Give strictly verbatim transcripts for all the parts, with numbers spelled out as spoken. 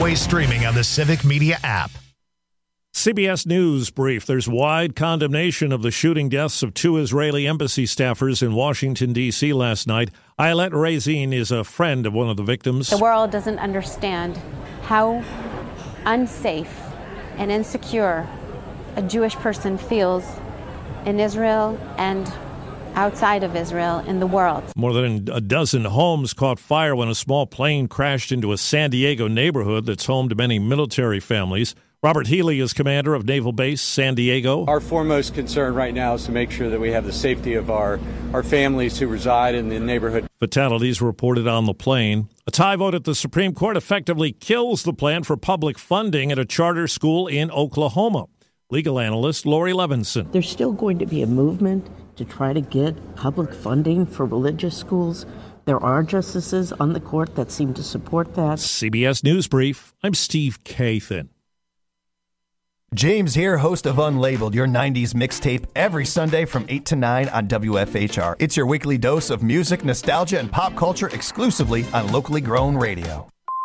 always streaming on the Civic Media app. C B S News brief. There's wide condemnation of the shooting deaths of two Israeli embassy staffers in Washington, D C last night. Ayelet Razin is a friend of one of the victims. The world doesn't understand how unsafe and insecure a Jewish person feels in Israel and outside of Israel in the world. More than a dozen homes caught fire when a small plane crashed into a San Diego neighborhood that's home to many military families. Robert Healy is commander of Naval Base San Diego. Our foremost concern right now is to make sure that we have the safety of our, our families who reside in the neighborhood. Fatalities reported on the plane. A tie vote at the Supreme Court effectively kills the plan for public funding at a charter school in Oklahoma. Legal analyst Lori Levinson. There's still going to be a movement to try to get public funding for religious schools. There are justices on the court that seem to support that. C B S News Brief. I'm Steve Kathan. James here, host of Unlabeled, your nineties mixtape, every Sunday from eight to nine on W F H R. It's your weekly dose of music, nostalgia, and pop culture exclusively on locally grown radio.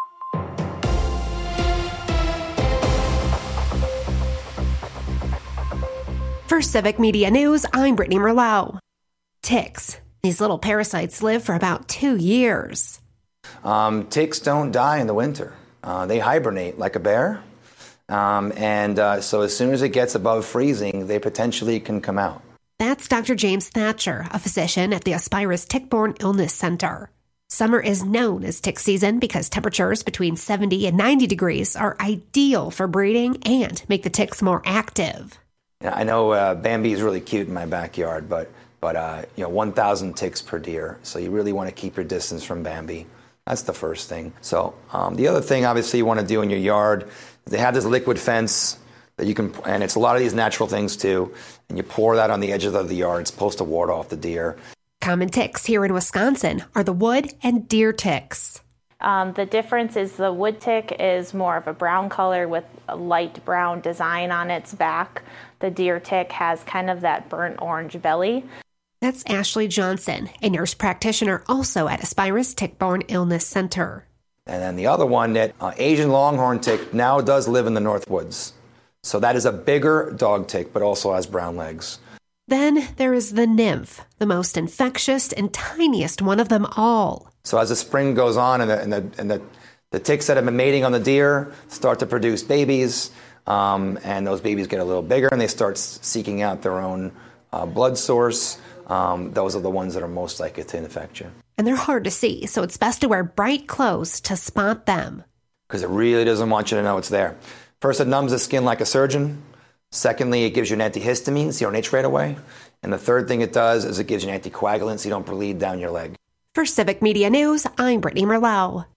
For Civic Media News, I'm Brittany Merlot. Ticks. These little parasites live for about two years. Um, ticks don't die in the winter. Uh, they hibernate like a bear. Um, and uh, so as soon as it gets above freezing, they potentially can come out. That's Doctor James Thatcher, a physician at the Aspirus Tick-Borne Illness Center. Summer is known as tick season because temperatures between seventy and ninety degrees are ideal for breeding and make the ticks more active. Yeah, I know uh, Bambi is really cute in my backyard, but but uh, you know, one thousand ticks per deer. So you really want to keep your distance from Bambi. That's the first thing. So um, the other thing, obviously, you want to do in your yard. They have this liquid fence that you can, and it's a lot of these natural things too, and you pour that on the edges of the yard. It's supposed to ward off the deer. Common ticks here in Wisconsin are the wood and deer ticks. Um, the difference is the wood tick is more of a brown color with a light brown design on its back. The deer tick has kind of that burnt orange belly. That's Ashley Johnson, a nurse practitioner also at Aspirus Tick-Borne Illness Center. And then the other one, that uh, Asian longhorn tick, now does live in the North Woods. So that is a bigger dog tick, but also has brown legs. Then there is the nymph, the most infectious and tiniest one of them all. So as the spring goes on and the, and the, and the, the ticks that have been mating on the deer start to produce babies, um, and those babies get a little bigger and they start seeking out their own uh, blood source. Um, those are the ones that are most likely to infect you. And they're hard to see, so it's best to wear bright clothes to spot them. Because it really doesn't want you to know it's there. First, it numbs the skin like a surgeon. Secondly, it gives you an antihistamine so you don't itch right away. And the third thing it does is it gives you an anticoagulant so you don't bleed down your leg. For Civic Media News, I'm Brittany Merlot.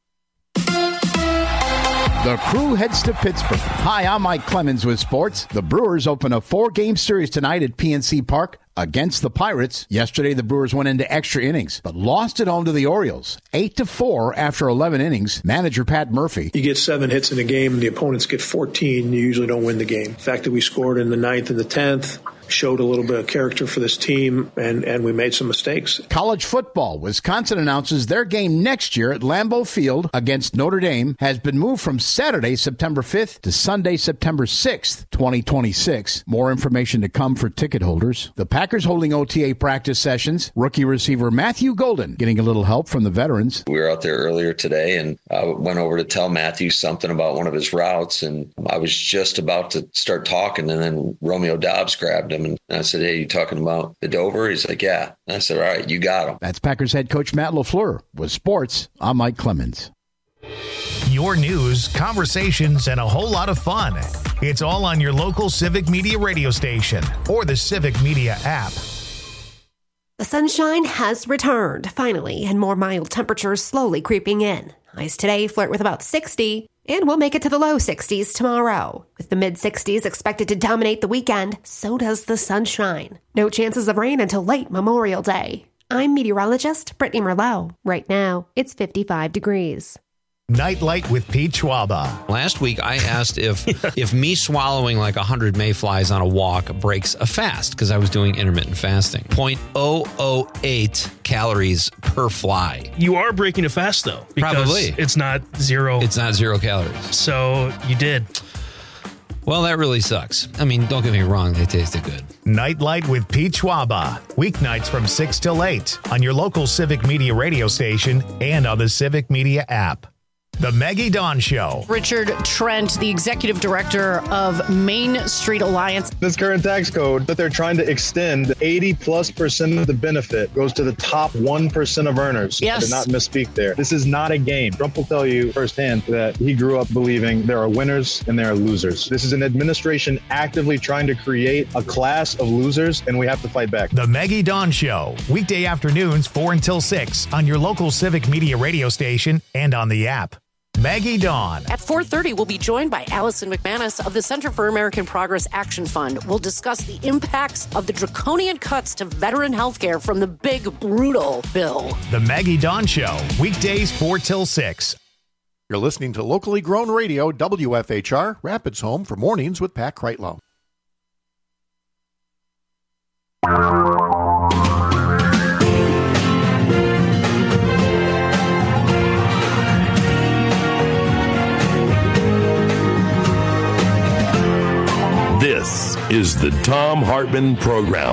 The Crew heads to Pittsburgh. Hi, I'm Mike Clemens with sports. The Brewers open a four-game series tonight at P N C Park against the Pirates. Yesterday, the Brewers went into extra innings, but lost at home to the Orioles, eight to four after eleven innings. Manager Pat Murphy. You get seven hits in a game, and the opponents get fourteen. You usually don't win the game. The fact that we scored in the ninth and the tenth showed a little bit of character for this team, and, and we made some mistakes. College football. Wisconsin announces their game next year at Lambeau Field against Notre Dame has been moved from Saturday, September fifth to Sunday, September sixth, twenty twenty-six. More information to come for ticket holders. The Packers holding O T A practice sessions. Rookie receiver Matthew Golden getting a little help from the veterans. We were out there earlier today, and I went over to tell Matthew something about one of his routes, and I was just about to start talking, and then Romeo Doubs grabbed him. And I said, hey, you talking about the Dover? He's like, yeah. And I said, all right, you got him. That's Packers head coach Matt LaFleur. With sports, I'm Mike Clemens. Your news, conversations, and a whole lot of fun. It's all on your local Civic Media radio station or the Civic Media app. The sunshine has returned, finally, and more mild temperatures slowly creeping in. Highs today flirt with about sixty. And we'll make it to the low sixties tomorrow. With the mid-sixties expected to dominate the weekend, so does the sunshine. No chances of rain until late Memorial Day. I'm meteorologist Brittany Merlot. Right now, it's fifty-five degrees. Nightlight with Pete Schwaba. Last week, I asked if if me swallowing like one hundred mayflies on a walk breaks a fast, because I was doing intermittent fasting. zero point zero zero eight calories per fly. You are breaking a fast, though. Because Probably. It's not zero. It's not zero calories. So you did. Well, that really sucks. I mean, don't get me wrong. They tasted good. Nightlight with Pete Schwaba. Weeknights from six till eight on your local Civic Media radio station and on the Civic Media app. The Maggie Dawn Show. Richard Trent, the executive director of Main Street Alliance. This current tax code that they're trying to extend, eighty plus percent of the benefit goes to the top one percent of earners. Yes. I did not misspeak there. This is not a game. Trump will tell you firsthand that he grew up believing there are winners and there are losers. This is an administration actively trying to create a class of losers, and we have to fight back. The Maggie Dawn Show. Weekday afternoons, four until six on your local Civic Media radio station and on the app. Maggie Dawn. At four thirty, we'll be joined by Allison McManus of the Center for American Progress Action Fund. We'll discuss the impacts of the draconian cuts to veteran health care from the big, brutal bill. The Maggie Dawn Show. Weekdays, four till six. You're listening to locally grown radio, W F H R, Rapids Home for Mornings with Pat Kreitlow. This is the Thom Hartmann Program.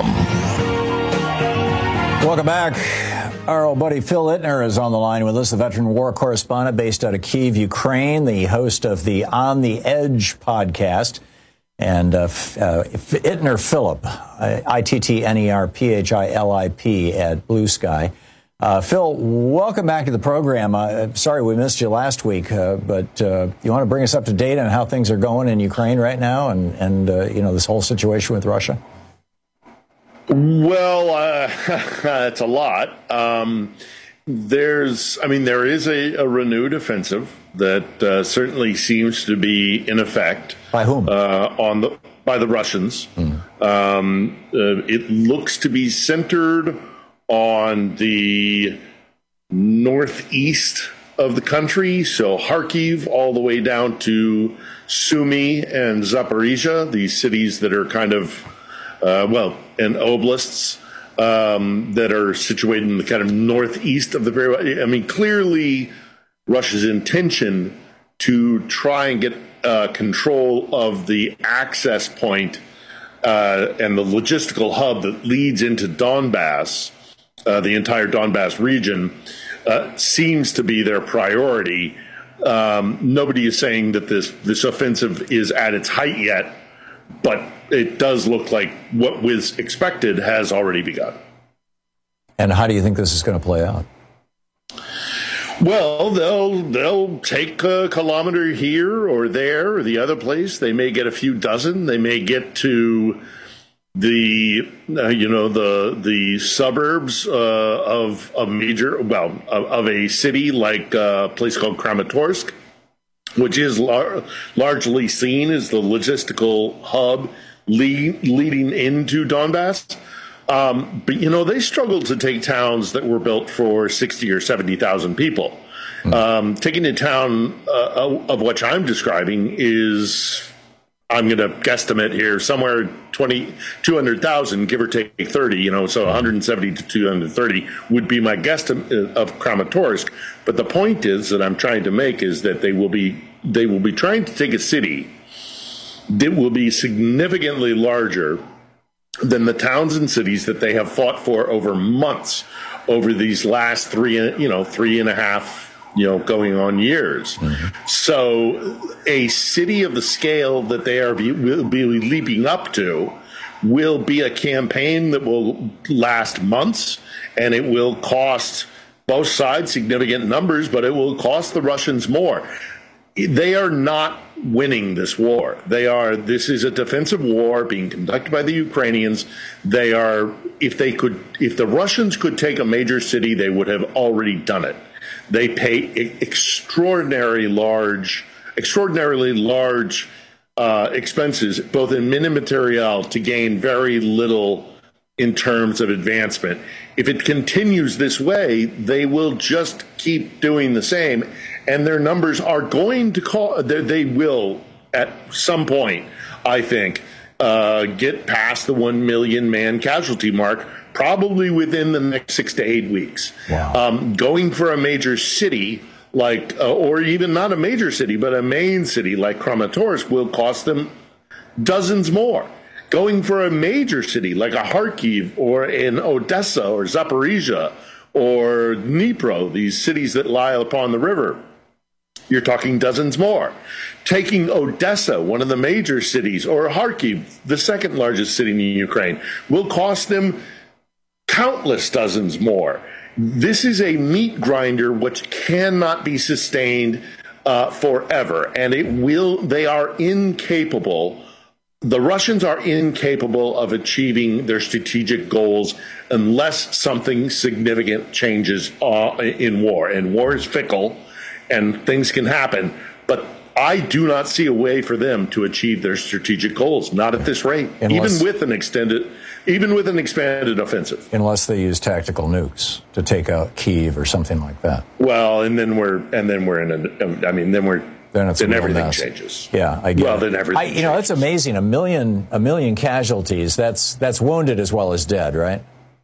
Welcome back. Our old buddy Phil Ittner is on the line with us, the veteran war correspondent based out of Kyiv, Ukraine, the host of the On the Edge podcast. And uh, uh, Ittner Philip, I T T N E R P H I L I P at Blue Sky. Uh, Phil, welcome back to the program. Uh, sorry we missed you last week, uh, but uh, you want to bring us up to date on how things are going in Ukraine right now and, and uh, you know, this whole situation with Russia? Well, uh, it's a lot. Um, there's, I mean, there is a, a renewed offensive that uh, certainly seems to be in effect. By whom? Uh, on the by the Russians. Mm. Um, uh, it looks to be centered on the northeast of the country, so Kharkiv all the way down to Sumy and Zaporizhia, these cities that are kind of, uh, well, and oblasts um, that are situated in the kind of northeast of the, I mean, clearly Russia's intention to try and get uh, control of the access point uh, and the logistical hub that leads into Donbass, Uh, the entire Donbass region, uh, seems to be their priority. Um, nobody is saying that this, this offensive is at its height yet, but it does look like what was expected has already begun. And how do you think this is going to play out? Well, they'll they'll take a kilometer here or there or the other place. They may get a few dozen. They may get to the uh, you know the the suburbs uh, of a major well of, of a city like a place called Kramatorsk, which is lar- largely seen as the logistical hub lead- leading into Donbass. Um, but you know they struggled to take towns that were built for sixty or seventy thousand people. Um, taking a town uh, of which I'm describing is, I'm going to guesstimate here, somewhere twenty, two hundred thousand, give or take thirty, you know, so one hundred seventy to two hundred thirty would be my guesstimate of Kramatorsk. But the point is that I'm trying to make is that they will be, they will be trying to take a city that will be significantly larger than the towns and cities that they have fought for over months, over these last three, you know, three and a half you know, going on years. Mm-hmm. So a city of the scale that they are be, will be leaping up to will be a campaign that will last months, and it will cost both sides significant numbers, but it will cost the Russians more. They are not winning this war. They are, this is a defensive war being conducted by the Ukrainians. They are, if they could, if the Russians could take a major city, they would have already done it. They pay extraordinary large, extraordinarily large uh, expenses, both in min and material, to gain very little in terms of advancement. If it continues this way, they will just keep doing the same, and their numbers are going to call. They will at some point, I think, uh, get past the one million man casualty mark, probably within the next six to eight weeks. Wow. Um, going for a major city like, uh, or even not a major city, but a main city like Kramatorsk will cost them dozens more. Going for a major city like a Kharkiv or in Odessa or Zaporizhia or Dnipro, these cities that lie upon the river, you're talking dozens more. Taking Odessa, one of the major cities, or Kharkiv, the second largest city in Ukraine, will cost them countless dozens more. This is a meat grinder which cannot be sustained uh, forever, and it will. They are incapable. The Russians are incapable of achieving their strategic goals unless something significant changes uh, in war. And war is fickle, and things can happen. But I do not see a way for them to achieve their strategic goals, not at this rate, Unless, even with an extended, even with an expanded offensive. Unless they use tactical nukes to take out Kyiv or something like that. Well, and then we're and then we're in a. I mean, then we're. Then, it's then everything mess. changes. Yeah, I get well, it. then everything I, you know, changes. that's amazing. A million, a million casualties. That's that's wounded as well as dead, right?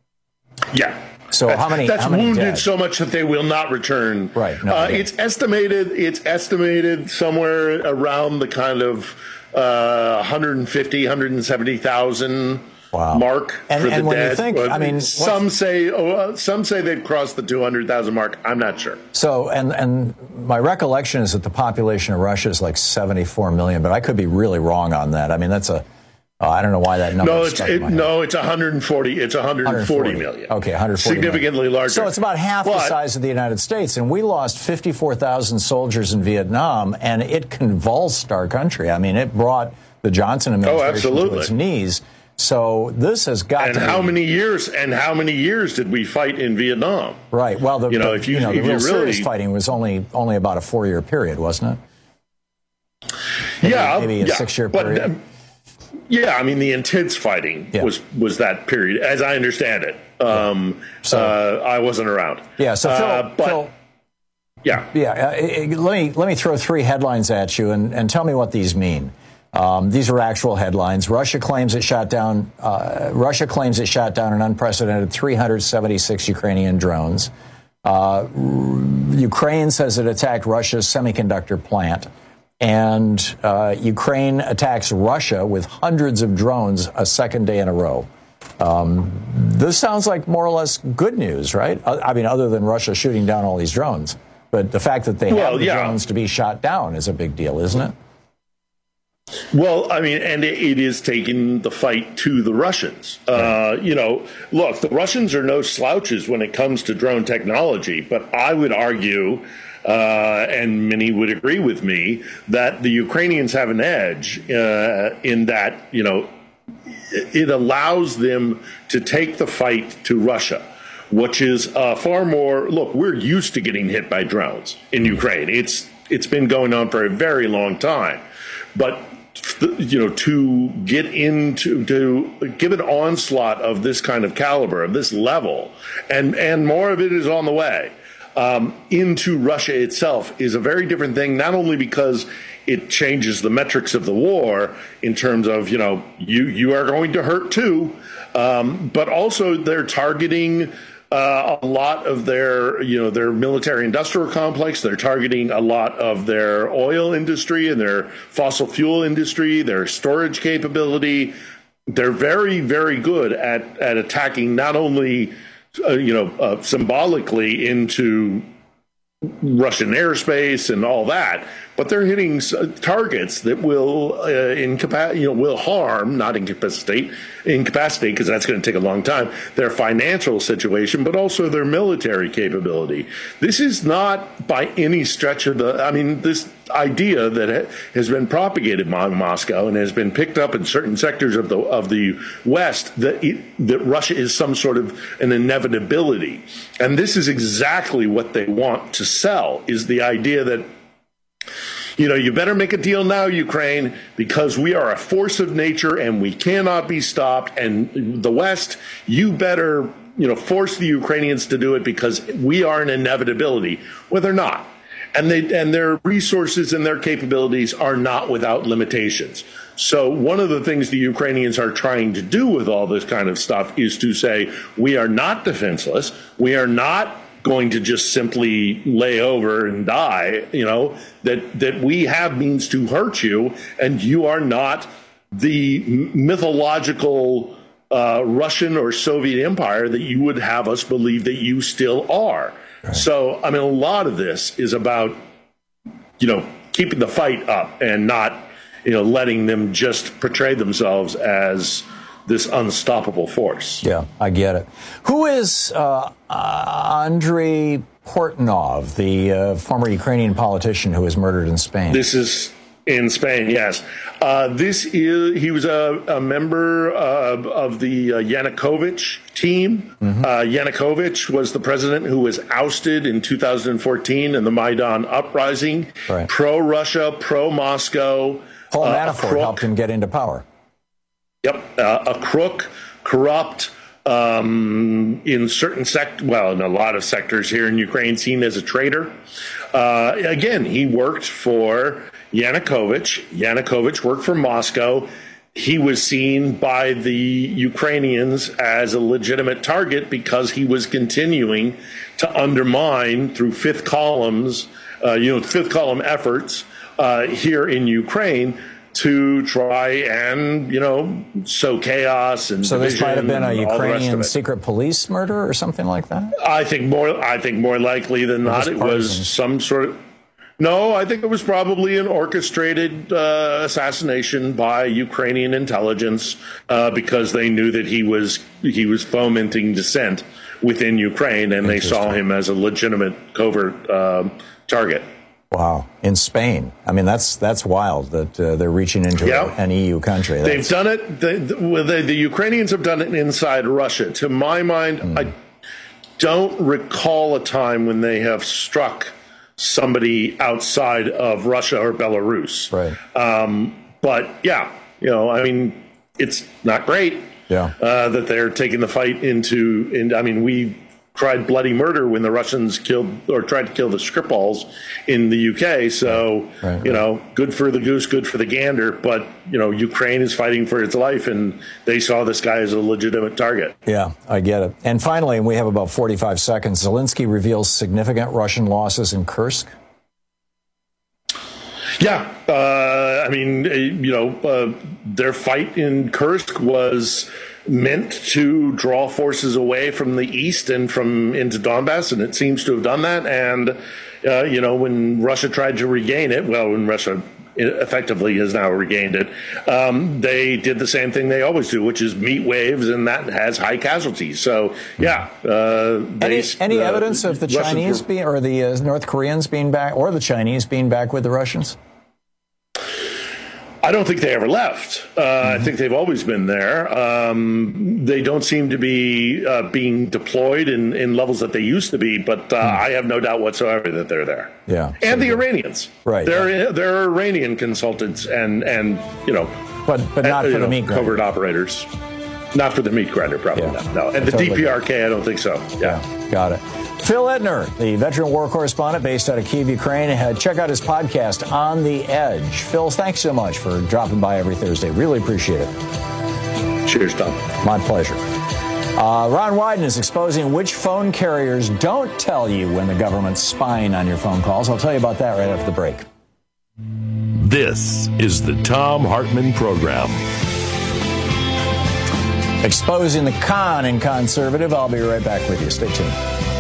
Yeah. So that's, how many? That's how many wounded dead? so much that they will not return. Right. No, uh, it's estimated. It's estimated somewhere around the kind of uh, one hundred fifty, one hundred seventy thousand. Wow. Mark and, for the and when dead. you think, I mean, some say oh, uh, some say they've crossed the two hundred thousand mark. I'm not sure. So, and and my recollection is that the population of Russia is like seventy-four million, but I could be really wrong on that. I mean, that's a uh, I don't know why that number. No, is it's stuck in it, my head. no, it's one hundred forty. It's one hundred forty million. Okay, one hundred forty significantly million. larger. So it's about half but, the size of the United States, and we lost fifty-four thousand soldiers in Vietnam, and it convulsed our country. I mean, it brought the Johnson administration oh, to its knees. So this has got and to how be, many years and how many years did we fight in Vietnam? Right. Well, the, you know, the, if you, you know, if the real you really, serious fighting was only only about a four year period, wasn't it? Maybe, yeah, maybe a yeah, six year but, period. Um, yeah, I mean the intense fighting yeah. was was that period, as I understand it. Um, so uh, I wasn't around. Yeah. So Phil, uh, but, Phil yeah, yeah. Uh, let me let me throw three headlines at you and, and tell me what these mean. Um, these are actual headlines. Russia claims it shot down. Uh, Russia claims it shot down an unprecedented three hundred seventy-six Ukrainian drones. Uh, Ukraine says it attacked Russia's semiconductor plant, and uh, Ukraine attacks Russia with hundreds of drones a second day in a row. Um, this sounds like more or less good news, right? I mean, other than Russia shooting down all these drones, but the fact that they well, have the yeah. drones to be shot down is a big deal, isn't it? Well, I mean, and it is taking the fight to the Russians. Uh, you know, look, the Russians are no slouches when it comes to drone technology, but I would argue, uh, and many would agree with me, that the Ukrainians have an edge uh, in that, you know, it allows them to take the fight to Russia, which is uh, far more, look, we're used to getting hit by drones in Ukraine. It's it's been going on for a very long time. But, you know, to get into, to give an onslaught of this kind of caliber, of this level, and, and more of it is on the way, um, into Russia itself is a very different thing, not only because it changes the metrics of the war in terms of, you know, you, you are going to hurt too, um, but also they're targeting Uh, a lot of their, you know, their military industrial complex. They're targeting a lot of their oil industry and their fossil fuel industry, their storage capability. They're very, very good at, at attacking not only, uh, you know, uh, symbolically into Russian airspace and all that, but they're hitting targets that will uh, incapac- you know, will harm, not incapacitate, incapacitate, because that's going to take a long time, their financial situation, but also their military capability. This is not by any stretch of the, I mean, this idea that has been propagated by Moscow and has been picked up in certain sectors of the of the West, that it, that Russia is some sort of an inevitability. And this is exactly what they want to sell, is the idea that you know, you better make a deal now, Ukraine, because we are a force of nature and we cannot be stopped. And the West, you better, you know, force the Ukrainians to do it because we are an inevitability. Well, they're not. And they and their resources and their capabilities are not without limitations. So one of the things the Ukrainians are trying to do with all this kind of stuff is to say, we are not defenseless. We are not going to just simply lay over and die, you know, that, that we have means to hurt you, and you are not the mythological uh, Russian or Soviet empire that you would have us believe that you still are. Right. So, I mean, a lot of this is about, you know, keeping the fight up and not, you know, letting them just portray themselves as this unstoppable force. Yeah, I get it. Who is uh, uh, Andrei Portnov, the uh, former Ukrainian politician who was murdered in Spain? This is in Spain, yes. Uh, this is he was a, a member uh, of the uh, Yanukovych team. Mm-hmm. Uh, Yanukovych was the president who was ousted in two thousand fourteen in the Maidan uprising. Right. Pro-Russia, pro-Moscow. Paul uh, Manafort helped him get into power. Yep, uh, a crook, corrupt, um, in certain sect, well, in a lot of sectors here in Ukraine, seen as a traitor. Uh, again, he worked for Yanukovych. Yanukovych worked for Moscow. He was seen by the Ukrainians as a legitimate target because he was continuing to undermine through fifth columns, uh, you know, fifth column efforts uh, here in Ukraine to try and, you know, sow chaos and so this might have been a Ukrainian secret police murder or something like that? I think more. I think more likely than not, it was some sort of. No, I think it was probably an orchestrated uh, assassination by Ukrainian intelligence uh, because they knew that he was he was fomenting dissent within Ukraine, and they saw him as a legitimate covert uh, target. Wow. In Spain. I mean, that's that's wild that uh, they're reaching into yeah. an E U country. That's... They've done it. The, the, the Ukrainians have done it inside Russia. To my mind, mm. I don't recall a time when they have struck somebody outside of Russia or Belarus. Right. Um, but, yeah, you know, I mean, it's not great yeah. uh, that they're taking the fight into, in, I mean, we tried bloody murder when the Russians killed or tried to kill the Skripals in the U K. So, right, right. you know, good for the goose, good for the gander. But, you know, Ukraine is fighting for its life, and they saw this guy as a legitimate target. Yeah, I get it. And finally, and we have about forty-five seconds, Zelensky reveals significant Russian losses in Kursk. Yeah. Uh, I mean, you know, uh, their fight in Kursk was meant to draw forces away from the east and from into Donbass, and it seems to have done that. And, uh, you know, when Russia tried to regain it, well, when Russia effectively has now regained it, um, they did the same thing they always do, which is meet waves, and that has high casualties. So, yeah. Uh, they, any any uh, evidence of the Russians Chinese were, being, or the uh, North Koreans being back, or the Chinese being back with the Russians? I don't think they ever left. Uh, mm-hmm. I think they've always been there. Um, they don't seem to be uh, being deployed in, in levels that they used to be, but uh, mm. I have no doubt whatsoever that they're there. Yeah, and the Iranians, right? They're yeah. they're Iranian consultants and and you know, but but not for the meat grinder. Covert operators, not for the meat grinder, probably yeah. not. No, and I the totally D P R K, I don't think so. Yeah, yeah. Got it. Phil Ittner, the veteran war correspondent based out of Kyiv, Ukraine. Check out his podcast, On the Edge. Phil, thanks so much for dropping by every Thursday. Really appreciate it. Cheers, Tom. My pleasure. Uh, Ron Wyden is exposing which phone carriers don't tell you when the government's spying on your phone calls. I'll tell you about that right after the break. This is the Thom Hartmann Program. Exposing the con in conservative. I'll be right back with you. Stay tuned.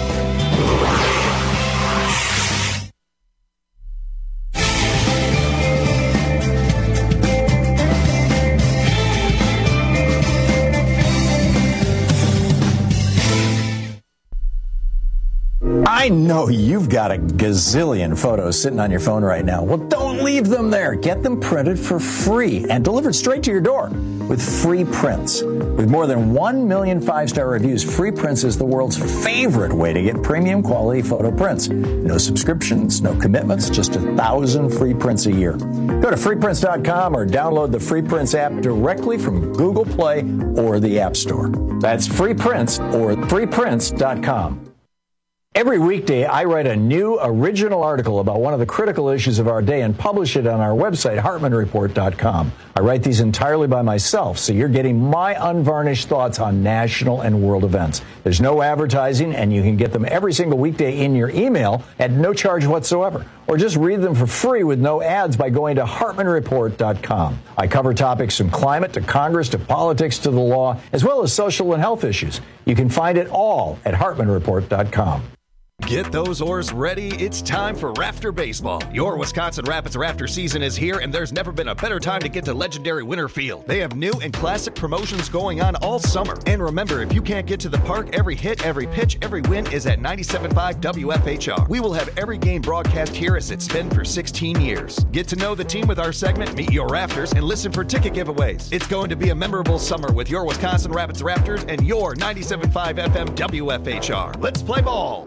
I know you've got a gazillion photos sitting on your phone right now. Well, don't leave them there. Get them printed for free and delivered straight to your door with free prints. With With more than one million five-star reviews, Free Prints is the world's favorite way to get premium quality photo prints. No subscriptions, no commitments, just a thousand free prints a year. Go to free prints dot com or download the Free Prints app directly from Google Play or the App Store. That's Free Prints or free prints dot com. Every weekday, I write a new original article about one of the critical issues of our day and publish it on our website, hartman report dot com. I write these entirely by myself, so you're getting my unvarnished thoughts on national and world events. There's no advertising, and you can get them every single weekday in your email at no charge whatsoever. Or just read them for free with no ads by going to hartman report dot com. I cover topics from climate to Congress to politics to the law, as well as social and health issues. You can find it all at hartman report dot com. Get those oars ready. It's time for Rafter Baseball. Your Wisconsin Rapids Rafter season is here, and there's never been a better time to get to legendary Winter Field. They have new and classic promotions going on all summer. And remember, if you can't get to the park, every hit, every pitch, every win is at ninety-seven point five W F H R. We will have every game broadcast here as it's been for sixteen years. Get to know the team with our segment, Meet Your Rafters, and listen for ticket giveaways. It's going to be a memorable summer with your Wisconsin Rapids Raptors and your ninety-seven point five F M W F H R. Let's play ball.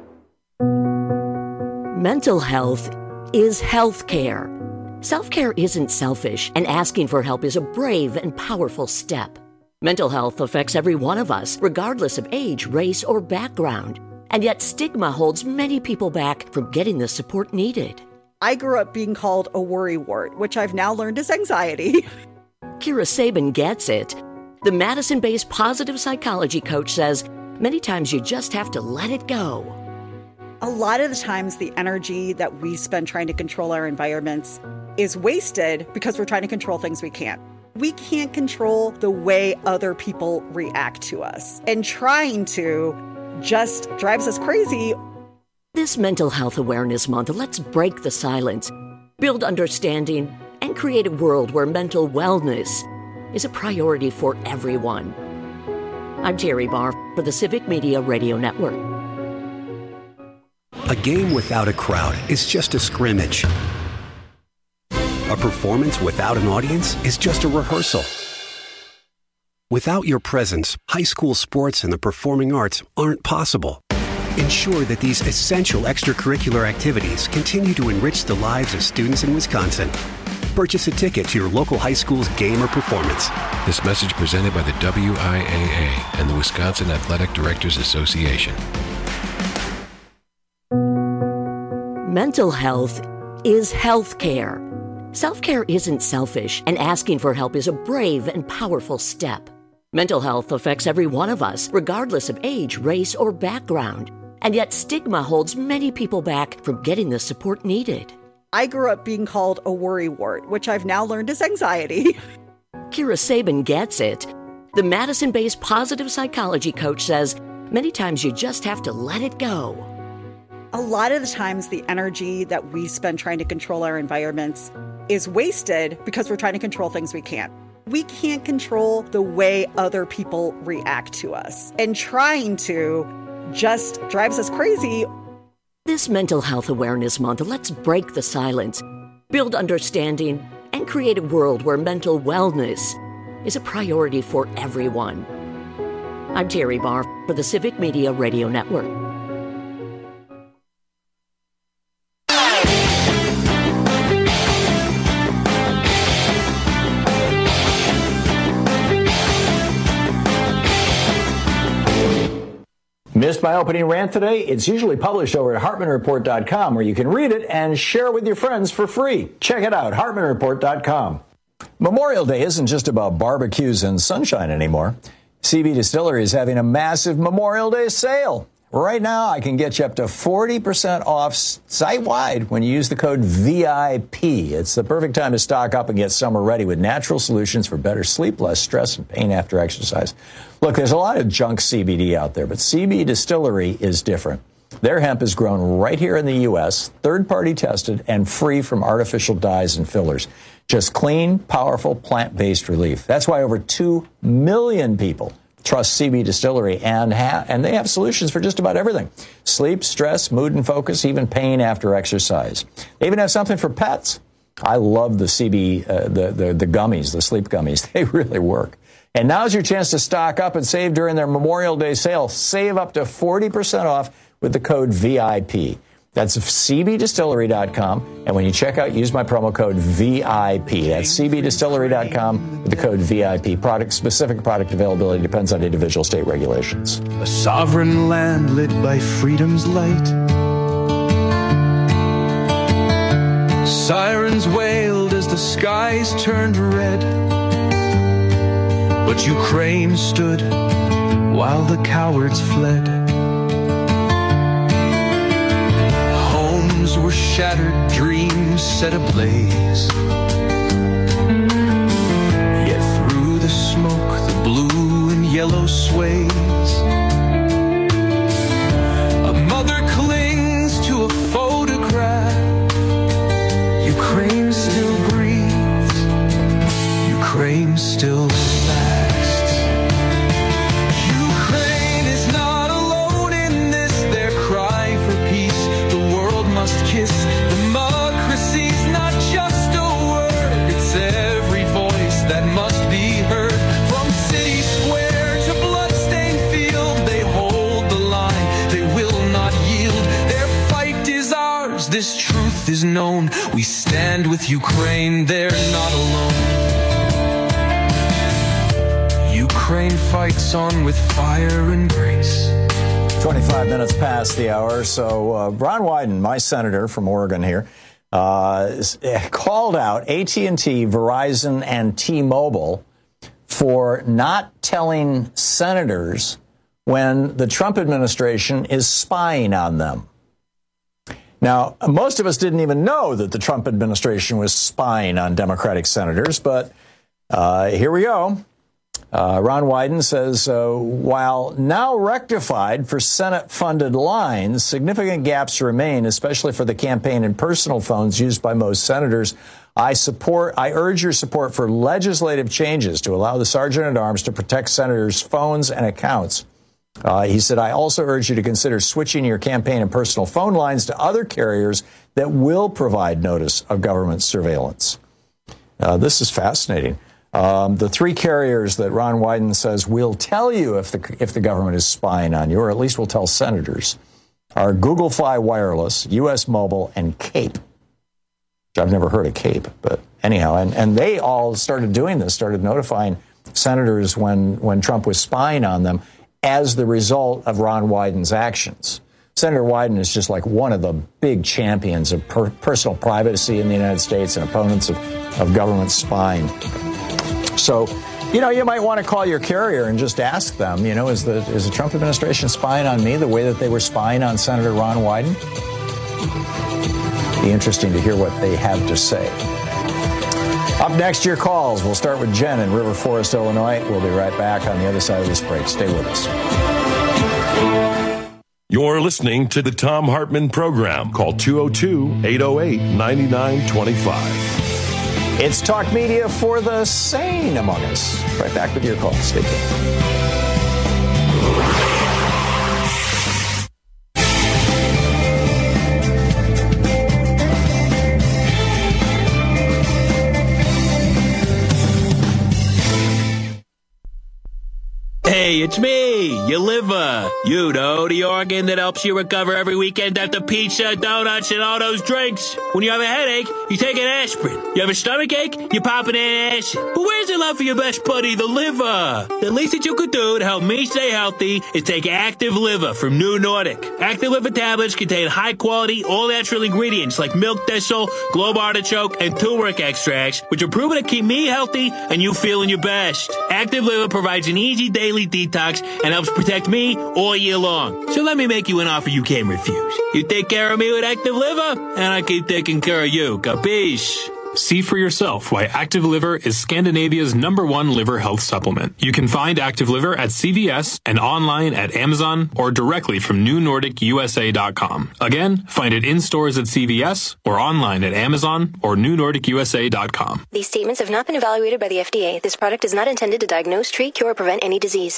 Mental health is health care. Self-care isn't selfish, and asking for help is a brave and powerful step. Mental health affects every one of us, regardless of age, race, or background. And yet stigma holds many people back from getting the support needed. I grew up being called a worrywart, which I've now learned is anxiety. Kira Sabin gets it. The Madison-based positive psychology coach says many times you just have to let it go. A lot of the times the energy that we spend trying to control our environments is wasted because we're trying to control things we can't. We can't control the way other people react to us. And trying to just drives us crazy. This Mental Health Awareness Month, let's break the silence, build understanding, and create a world where mental wellness is a priority for everyone. I'm Terry Barr for the Civic Media Radio Network. A game without a crowd is just a scrimmage. A performance without an audience is just a rehearsal. Without your presence, high school sports and the performing arts aren't possible. Ensure that these essential extracurricular activities continue to enrich the lives of students in Wisconsin. Purchase a ticket to your local high school's game or performance. This message presented by the W I A A and the Wisconsin Athletic Directors Association. Mental health is health care. Self-care isn't selfish, and asking for help is a brave and powerful step. Mental health affects every one of us, regardless of age, race, or background. And yet stigma holds many people back from getting the support needed. I grew up being called a worrywart, which I've now learned is anxiety. Kira Sabin gets it. The Madison-based positive psychology coach says many times you just have to let it go. A lot of the times the energy that we spend trying to control our environments is wasted because we're trying to control things we can't. We can't control the way other people react to us. And trying to just drives us crazy. This Mental Health Awareness Month, let's break the silence, build understanding, and create a world where mental wellness is a priority for everyone. I'm Terry Barr for the Civic Media Radio Network. Missed my opening rant today? It's usually published over at hartman report dot com, where you can read it and share it with your friends for free. Check it out, hartman report dot com. Memorial Day isn't just about barbecues and sunshine anymore. C B Distillery is having a massive Memorial Day sale. Right now, I can get you up to forty percent off site-wide when you use the code V I P. It's the perfect time to stock up and get summer ready with natural solutions for better sleep, less stress, and pain after exercise. Look, there's a lot of junk C B D out there, but C B Distillery is different. Their hemp is grown right here in the U S, third-party tested, and free from artificial dyes and fillers. Just clean, powerful, plant-based relief. That's why over two million people trust C B Distillery, and ha- and they have solutions for just about everything. Sleep, stress, mood and focus, even pain after exercise. They even have something for pets. I love the C B, uh, the, the, the gummies, the sleep gummies. They really work. And now's your chance to stock up and save during their Memorial Day sale. Save up to forty percent off with the code V I P. That's C B distillery dot com. And when you check out, use my promo code V I P. That's C B distillery dot com with the code V I P. Product specific product availability depends on individual state regulations. A sovereign land lit by freedom's light. Sirens wailed as the skies turned red. But Ukraine stood while the cowards fled. Homes were shattered, dreams set ablaze. Yet through the smoke, the blue and yellow sways. A mother clings to a photograph. Ukraine still breathes. Ukraine still lasts. Ukraine is not alone in this. Their cry for peace, the world must kiss. Democracy's not just a word. It's every voice that must be heard. From city square to bloodstained field, they hold the line. They will not yield. Their fight is ours. This truth is known. We stand with Ukraine. They're not alone. Ukraine fights on with fire and grace. twenty-five minutes past the hour. So uh, Ron Wyden, my senator from Oregon here, uh, called out A T and T, Verizon, and T-Mobile for not telling senators when the Trump administration is spying on them. Now, most of us didn't even know that the Trump administration was spying on Democratic senators, but uh, here we go. Uh, Ron Wyden says, uh, while now rectified for Senate-funded lines, significant gaps remain, especially for the campaign and personal phones used by most senators. I support, I urge your support for legislative changes to allow the Sergeant-at-Arms to protect senators' phones and accounts. Uh, he said, I also urge you to consider switching your campaign and personal phone lines to other carriers that will provide notice of government surveillance. Uh, this is fascinating. Um, the three carriers that Ron Wyden says will tell you if the if the government is spying on you, or at least will tell senators, are Google Fi Wireless, U S Mobile, and Cape. I've never heard of Cape, but anyhow, and, and they all started doing this, started notifying senators when, when Trump was spying on them as the result of Ron Wyden's actions. Senator Wyden is just like one of the big champions of per- personal privacy in the United States and opponents of, of government spying. So, you know, you might want to call your carrier and just ask them, you know, is the is the Trump administration spying on me the way that they were spying on Senator Ron Wyden? Be interesting to hear what they have to say. Up next, your calls. We'll start with Jen in River Forest, Illinois. We'll be right back on the other side of this break. Stay with us. You're listening to the Thom Hartmann Program. Call two oh two, eight oh eight, nine nine two five. It's talk media for the sane among us. Right back with your call. Stay tuned. Hey, it's me, your liver. You know, the organ that helps you recover every weekend after pizza, donuts, and all those drinks. When you have a headache, you take an aspirin. You have a stomach ache, you pop an antacid. But where's the love for your best buddy, the liver? The least that you could do to help me stay healthy is take Active Liver from New Nordic. Active Liver tablets contain high-quality, all-natural ingredients like milk thistle, globe artichoke, and turmeric extracts, which are proven to keep me healthy and you feeling your best. Active Liver provides an easy daily detox and helps protect me all year long. So let me make you an offer you can't refuse. You take care of me with Active Liver, and I keep taking care of you. Capiche? See for yourself why Active Liver is Scandinavia's number one liver health supplement. You can find Active Liver at C V S and online at Amazon or directly from new nordic u s a dot com. Again, find it in stores at C V S or online at Amazon or new nordic u s a dot com. These statements have not been evaluated by the F D A. This product is not intended to diagnose, treat, cure, or prevent any disease.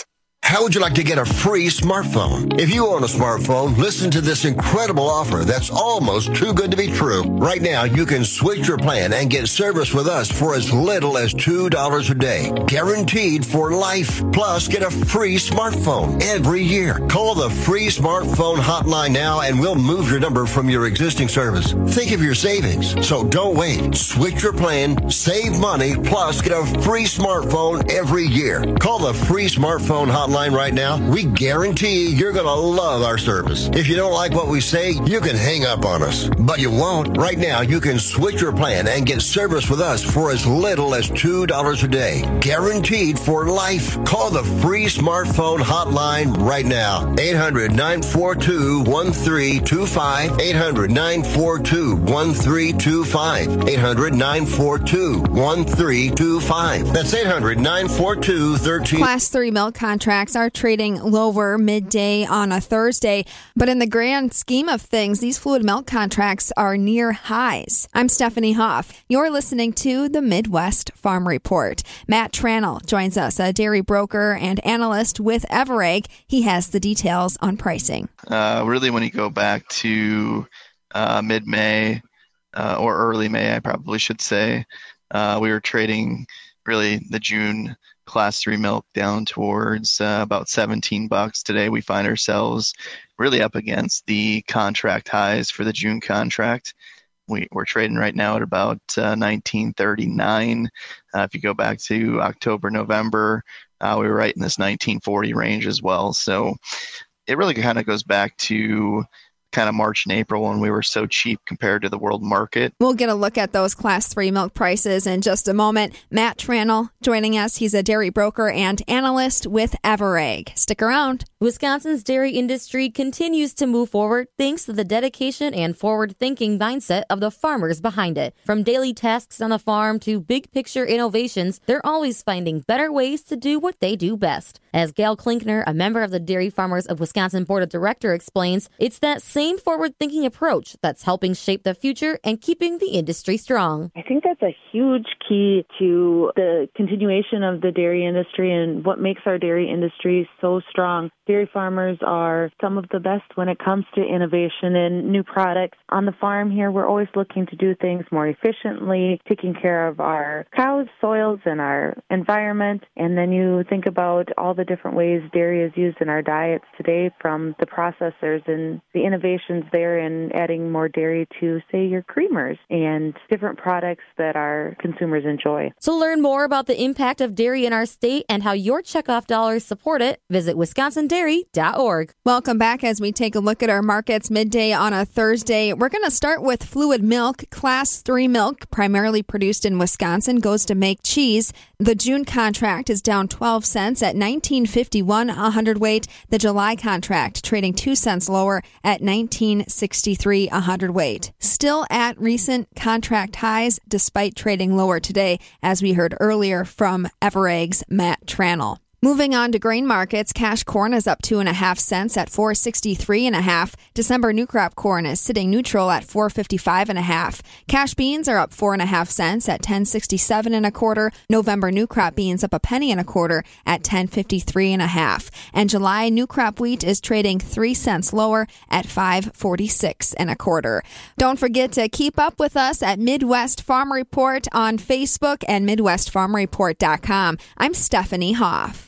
How would you like to get a free smartphone? If you own a smartphone, listen to this incredible offer that's almost too good to be true. Right now, you can switch your plan and get service with us for as little as two dollars a day. Guaranteed for life. Plus, get a free smartphone every year. Call the free smartphone hotline now and we'll move your number from your existing service. Think of your savings. So don't wait. Switch your plan, save money, plus get a free smartphone every year. Call the free smartphone hotline right now. We guarantee you're going to love our service. If you don't like what we say, you can hang up on us. But you won't. Right now, you can switch your plan and get service with us for as little as two dollars a day. Guaranteed for life. Call the free smartphone hotline right now. eight hundred, nine four two, one three two five. eight hundred, nine four two, one three two five. eight hundred, nine four two, one three two five. That's eight hundred, nine four two, one three. Class three milk contracts are trading lower midday on a Thursday, but in the grand scheme of things, these fluid milk contracts are near highs. I'm Stephanie Hoff. You're listening to the Midwest Farm Report. Matt Tranel joins us, a dairy broker and analyst with Everegg. He has the details on pricing. Uh, really, when you go back to uh, mid-May uh, or early May, I probably should say, uh, we were trading really the June class three milk down towards uh, about seventeen bucks. Today we find ourselves really up against the contract highs for the June contract. We, we're trading right now at about uh, nineteen thirty-nine. Uh, if you go back to October, November, uh, we were right in this nineteen forty range as well. So it really kind of goes back to kind of March and April when we were so cheap compared to the world market. We'll get a look at those class three milk prices in just a moment. Matt Tranel joining us. He's a dairy broker and analyst with Everegg. Stick around. Wisconsin's dairy industry continues to move forward thanks to the dedication and forward-thinking mindset of the farmers behind it. From daily tasks on the farm to big-picture innovations, they're always finding better ways to do what they do best. As Gail Klinkner, a member of the Dairy Farmers of Wisconsin Board of Directors, explains, it's that same forward-thinking approach that's helping shape the future and keeping the industry strong. I think that's a huge key to the continuation of the dairy industry and what makes our dairy industry so strong. Dairy farmers are some of the best when it comes to innovation and new products. On the farm here, we're always looking to do things more efficiently, taking care of our cows, soils, and our environment. And then you think about all the different ways dairy is used in our diets today, from the processors and the innovations there in adding more dairy to, say, your creamers and different products that our consumers enjoy. To learn more about the impact of dairy in our state and how your checkoff dollars support it, visit Wisconsin Dairy dot org. Welcome back as we take a look at our markets midday on a Thursday. We're going to start with fluid milk. Class three milk, primarily produced in Wisconsin, goes to make cheese. The June contract is down twelve cents at nineteen fifty-one a hundredweight. The July contract trading two cents lower at nineteen sixty-three a hundredweight. Still at recent contract highs despite trading lower today, as we heard earlier from Everegg's Matt Tranel. Moving on to grain markets, cash corn is up two and a half cents at four sixty-three and a half. December new crop corn is sitting neutral at four fifty-five and a half. Cash beans are up four and a half cents at ten sixty-seven and a quarter. November new crop beans up a penny and a quarter at ten fifty-three and a half. And July new crop wheat is trading three cents lower at five forty-six and a quarter. Don't forget to keep up with us at Midwest Farm Report on Facebook and midwest farm report dot com. I'm Stephanie Hoff.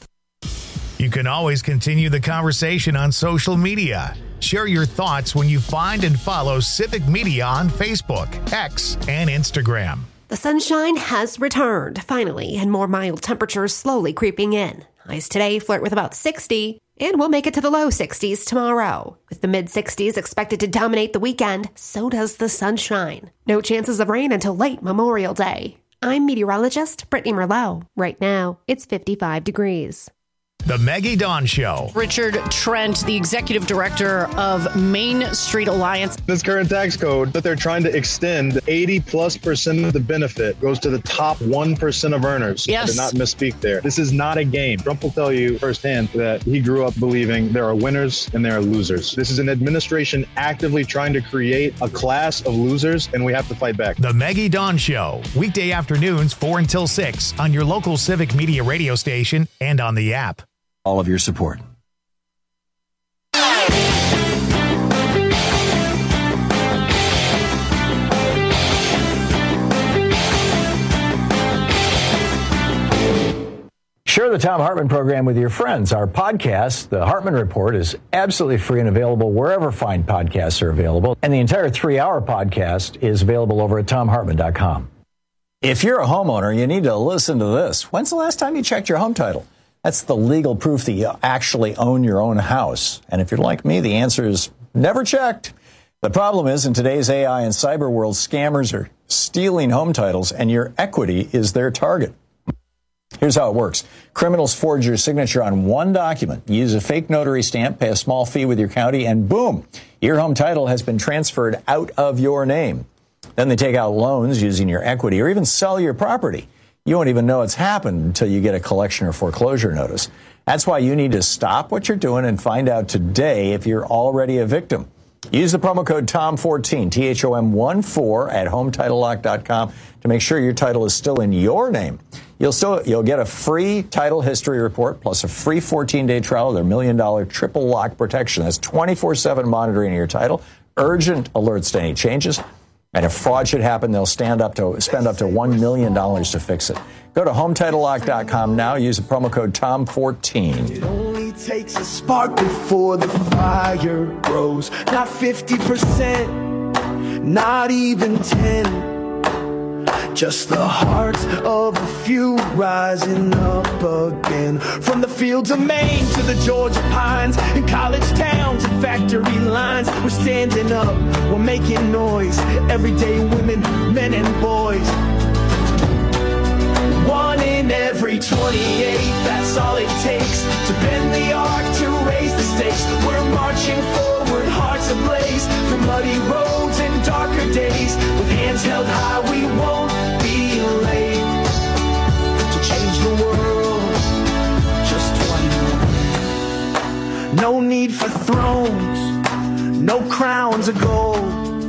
You can always continue the conversation on social media. Share your thoughts when you find and follow Civic Media on Facebook, X, and Instagram. The sunshine has returned, finally, and more mild temperatures slowly creeping in. Highs today flirt with about sixty, and we'll make it to the low sixties tomorrow. With the mid-sixties expected to dominate the weekend, so does the sunshine. No chances of rain until late Memorial Day. I'm meteorologist Brittany Merlot. Right now, it's fifty-five degrees. The Maggie Dawn Show. Richard Trent, the executive director of Main Street Alliance. This current tax code that they're trying to extend, eighty plus percent of the benefit goes to the top one percent of earners. Yes. I did not misspeak there. This is not a game. Trump will tell you firsthand that he grew up believing there are winners and there are losers. This is an administration actively trying to create a class of losers, and we have to fight back. The Maggie Dawn Show. Weekday afternoons, four until six on your local Civic Media radio station and on the app. all of your support. Share the Thom Hartmann program with your friends. Our podcast, The Hartmann Report, is absolutely free and available wherever fine podcasts are available. And the entire three-hour podcast is available over at tom hartmann dot com. If you're a homeowner, you need to listen to this. When's the last time you checked your home title? That's the legal proof that you actually own your own house. And if you're like me, the answer is never checked. The problem is, in today's A I and cyber world, scammers are stealing home titles, and your equity is their target. Here's how it works. Criminals forge your signature on one document, use a fake notary stamp, pay a small fee with your county, and boom, your home title has been transferred out of your name. Then they take out loans using your equity or even sell your property. You won't even know it's happened until you get a collection or foreclosure notice. That's why you need to stop what you're doing and find out today if you're already a victim. Use the promo code T O M fourteen, T H O M one four, at home title lock dot com to make sure your title is still in your name. You'll still you'll get a free title history report plus a free fourteen-day trial of their million-dollar triple lock protection. That's twenty-four seven monitoring of your title, urgent alerts to any changes, and if fraud should happen, they'll stand up to spend up to one million dollars to fix it. Go to home title lock dot com now. Use the promo code T O M fourteen. It only takes a spark before the fire grows. Not fifty percent, not even ten. Just the hearts of a few rising up again. From the fields of Maine to the Georgia pines, in college towns and factory lines, we're standing up, we're making noise. Everyday women, men and boys. One in every twenty-eight, that's all it takes to bend the arc, to raise the stakes. We're marching forward, hearts ablaze, through muddy roads and darker days. With hands held high, we won't be late to change the world just one more. No need for thrones, no crowns of gold.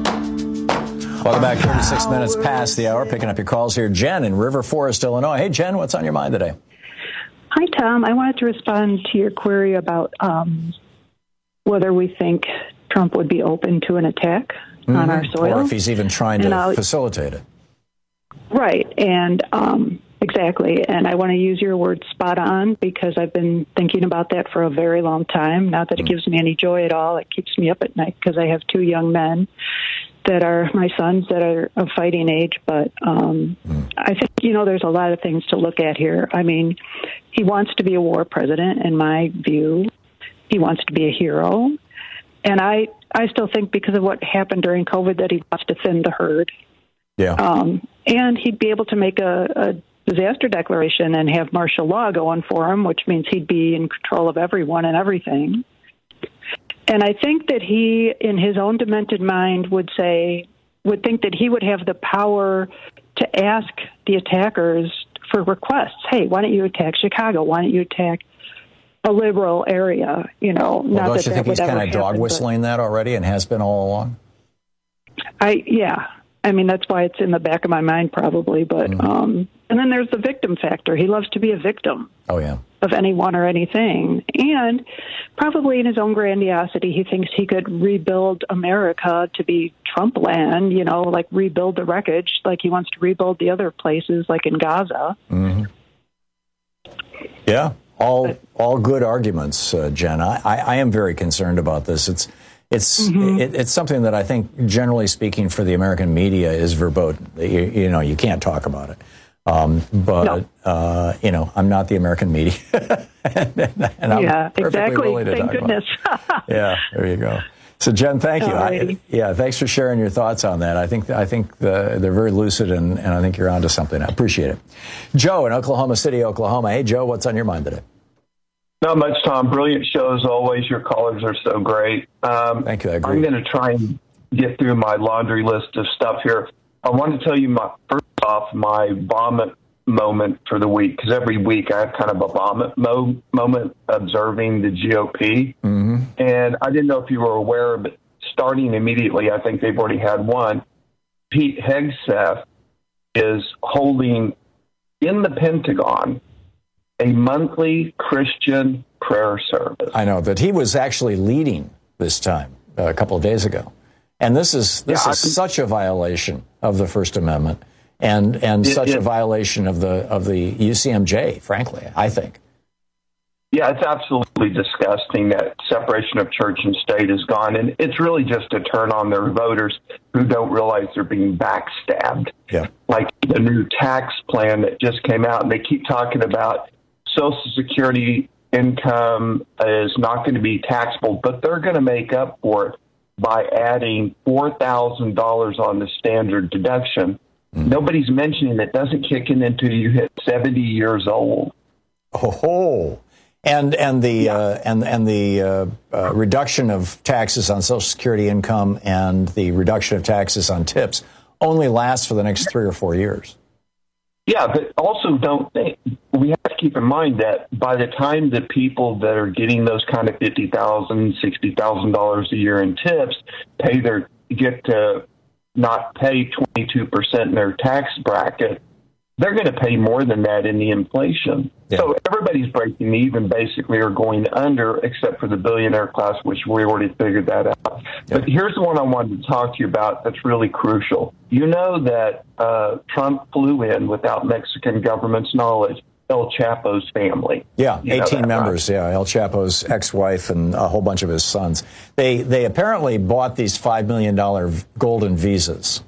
Welcome back. thirty-six minutes past the hour. Picking up your calls here. Jen in River Forest, Illinois. Hey, Jen, what's on your mind today? Hi, Tom. I wanted to respond to your query about um, whether we think Trump would be open to an attack mm-hmm. on our soil. Or if he's even trying to facilitate it. Right. And um, exactly. And I want to use your word spot on because I've been thinking about that for a very long time. Not that it gives me any joy at all. It keeps me up at night because I have two young men that are my sons that are of fighting age. But um, mm. I think, you know, there's a lot of things to look at here. I mean, he wants to be a war president, in my view. He wants to be a hero. And I, I still think because of what happened during COVID that he wants to thin the herd. Yeah. Um, and he'd be able to make a, a disaster declaration and have martial law going for him, which means he'd be in control of everyone and everything. And I think that he, in his own demented mind, would say, would think that he would have the power to ask the attackers for requests. Hey, why don't you attack Chicago? Why don't you attack a liberal area? You know, well, not don't that you think that he's kind of dog whistling that already and has been all along? I yeah. I mean, that's why it's in the back of my mind, probably. But mm-hmm. um, and then there's the victim factor. He loves to be a victim. Oh yeah. Of anyone or anything. And probably in his own grandiosity, he thinks he could rebuild America to be Trump land, you know, like rebuild the wreckage, like he wants to rebuild the other places, like in Gaza. Mm-hmm. Yeah, all but, all good arguments, uh, Jen. I, I, I am very concerned about this. It's it's mm-hmm. it, it's something that I think, generally speaking, for the American media is verboten. You, you know, you can't talk about it. Um, but, no. uh, you know, I'm not the American media. and, and I'm yeah, perfectly exactly. willing to Thank talk goodness. about it. Yeah, there you go. So, Jen, thank you. I, yeah, thanks for sharing your thoughts on that. I think I think the, they're very lucid, and, and I think you're onto something. I appreciate it. Joe in Oklahoma City, Oklahoma. Hey, Joe, what's on your mind today? Not much, Tom. Brilliant show as always. Your callers are so great. Um, thank you. I agree. I'm going to try and get through my laundry list of stuff here. I want to tell you my first off my vomit moment for the week, because every week I have kind of a vomit mo- moment observing the G O P. Mm-hmm. And I didn't know if you were aware, but starting immediately, I think they've already had one. Pete Hegseth is holding in the Pentagon a monthly Christian prayer service. I know that he was actually leading this time uh, a couple of days ago. And this is this Yeah, is I think- such a violation of the First Amendment and and It- such it- a violation of the of the U C M J, frankly, I think. Yeah, it's absolutely disgusting that separation of church and state is gone. And it's really just to turn on their voters who don't realize they're being backstabbed. Yeah. Like the new tax plan that just came out, and they keep talking about Social Security income is not going to be taxable, but they're going to make up for it by adding four thousand dollars on the standard deduction. Mm. Nobody's mentioning it doesn't kick in until you hit seventy years old. Oh, and and the yeah. uh, and and the uh, uh, reduction of taxes on Social Security income and the reduction of taxes on tips only lasts for the next three or four years. Yeah, but also don't think we have to keep in mind that by the time the people that are getting those kind of fifty thousand dollars, sixty thousand dollars a year in tips pay their get to not pay twenty-two percent in their tax bracket, they're going to pay more than that in the inflation. Yeah. So everybody's breaking even, basically, or going under, except for the billionaire class, which we already figured that out. Yeah. But here's the one I wanted to talk to you about that's really crucial. You know that uh, Trump flew in without Mexican government's knowledge El Chapo's family. Yeah, you eighteen that, members, right? yeah, El Chapo's ex-wife and a whole bunch of his sons. They, they apparently bought these five million dollars golden visas.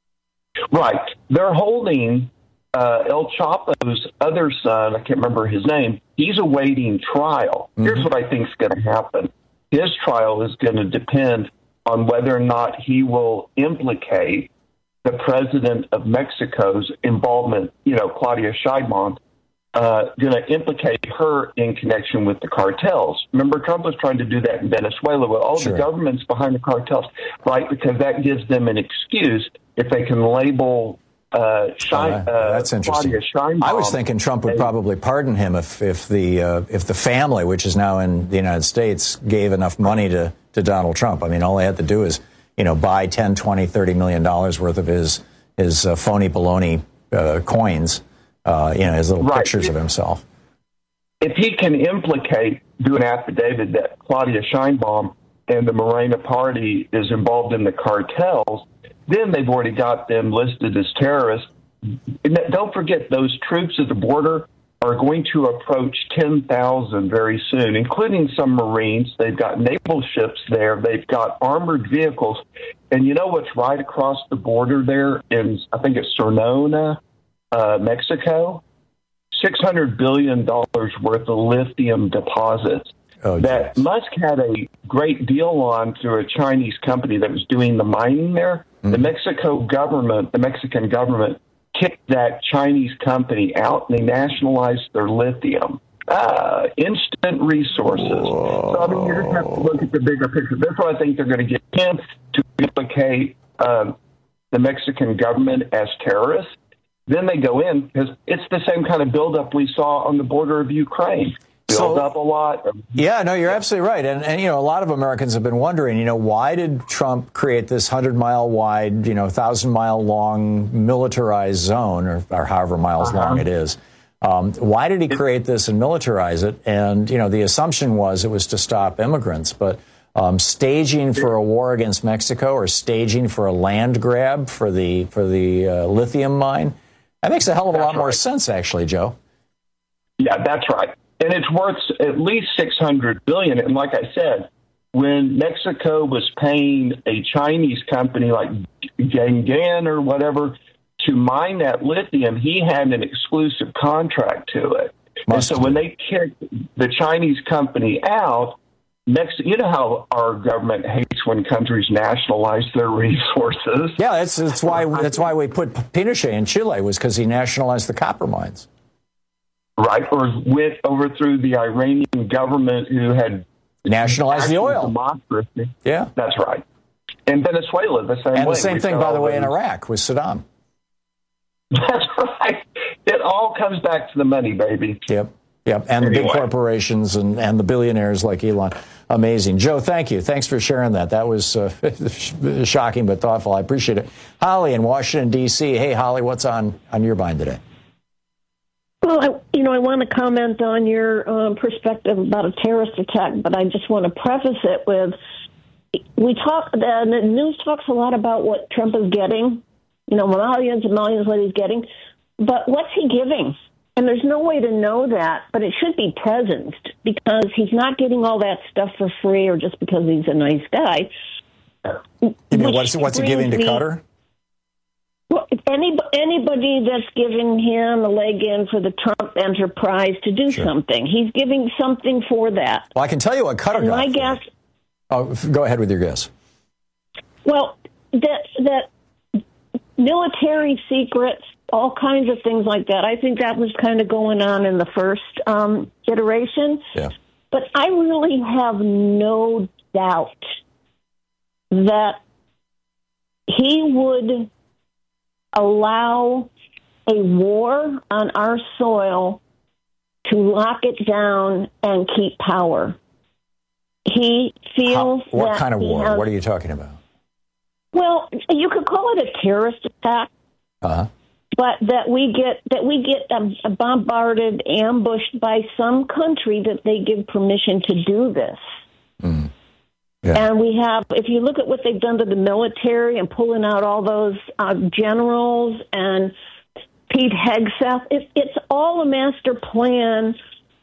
Right. They're holding... Uh, El Chapo's other son, I can't remember his name, he's awaiting trial. Mm-hmm. Here's what I think is going to happen. His trial is going to depend on whether or not he will implicate the president of Mexico's involvement, you know, Claudia Sheinbaum, uh, going to implicate her in connection with the cartels. Remember, Trump was trying to do that in Venezuela with all sure. the governments behind the cartels, right? Because that gives them an excuse if they can label Uh, Shine, uh, that's interesting. I was thinking Trump would probably pardon him if if the uh, if the family, which is now in the United States, gave enough money to, to Donald Trump. I mean, all they had to do is, you know, buy ten, twenty, thirty million dollars worth of his his uh, phony baloney uh, coins, uh, you know, his little right. pictures of himself. If he can implicate, do an affidavit that Claudia Sheinbaum and the Morena Party is involved in the cartels, then they've already got them listed as terrorists. And don't forget, those troops at the border are going to approach ten thousand very soon, including some Marines. They've got naval ships there. They've got armored vehicles. And you know what's right across the border there in, I think it's Sonora, uh, Mexico? six hundred billion dollars worth of lithium deposits. Oh, that Musk had a great deal on through a Chinese company that was doing the mining there. Mm-hmm. The Mexico government, the Mexican government, kicked that Chinese company out, and they nationalized their lithium. Uh, instant resources. Whoa. So, I mean, you just have to look at the bigger picture. That's why I think they're going to get him to implicate uh, the Mexican government as terrorists. Then they go in, because it's the same kind of buildup we saw on the border of Ukraine. Build so, up a lot. Yeah, no, you're absolutely right. And, and, you know, a lot of Americans have been wondering, you know, why did Trump create this hundred-mile wide, you know, thousand-mile long militarized zone, or, or however miles uh-huh. long it is? Um, why did he create this and militarize it? And, you know, the assumption was it was to stop immigrants. But um, staging for a war against Mexico, or staging for a land grab for the, for the uh, lithium mine, that makes a hell of a that's lot right. more sense, actually, Joe. Yeah, that's right. And it's worth at least six hundred billion dollars. And like I said, when Mexico was paying a Chinese company like Gangan or whatever to mine that lithium, he had an exclusive contract to it. Must and so when they kicked the Chinese company out, Mex- you know how our government hates when countries nationalize their resources. Yeah, that's, that's why that's why we put Pinochet in Chile, was because he nationalized the copper mines. Right, or went overthrew the Iranian government who had nationalized the oil. Democracy. Yeah, that's right. And Venezuela, the same and way. the same we thing, by the way, in Iraq with Saddam. That's right. It all comes back to the money, baby. Yep, yep, and anyway. The big corporations and, and the billionaires like Elon. Amazing. Joe, thank you. Thanks for sharing that. That was uh, shocking but thoughtful. I appreciate it. Holly in Washington, D C Hey, Holly, what's on, on your mind today? Well, I, you know, I want to comment on your um, perspective about a terrorist attack, but I just want to preface it with, we talk, the, the news talks a lot about what Trump is getting, you know, millions and millions what he's getting, but what's he giving? And there's no way to know that, but it should be presenced because he's not getting all that stuff for free or just because he's a nice guy. You mean what's, what's he giving to me, Qatar? Well, any, anybody that's giving him a leg in for the Trump enterprise to do sure. something, he's giving something for that. Well, I can tell you what Qatar and got. My guess. Oh, go ahead with your guess. Well, that that military secrets, all kinds of things like that. I think that was kind of going on in the first um, iteration. Yeah. But I really have no doubt that he would allow a war on our soil to lock it down and keep power. He feels How, what that kind of war? Has, what are you talking about? Well, you could call it a terrorist attack, uh-huh. but that we get that we get um, bombarded, ambushed by some country that they give permission to do this. Mm. Yeah. And we have, if you look at what they've done to the military and pulling out all those uh, generals and Pete Hegseth, it, it's all a master plan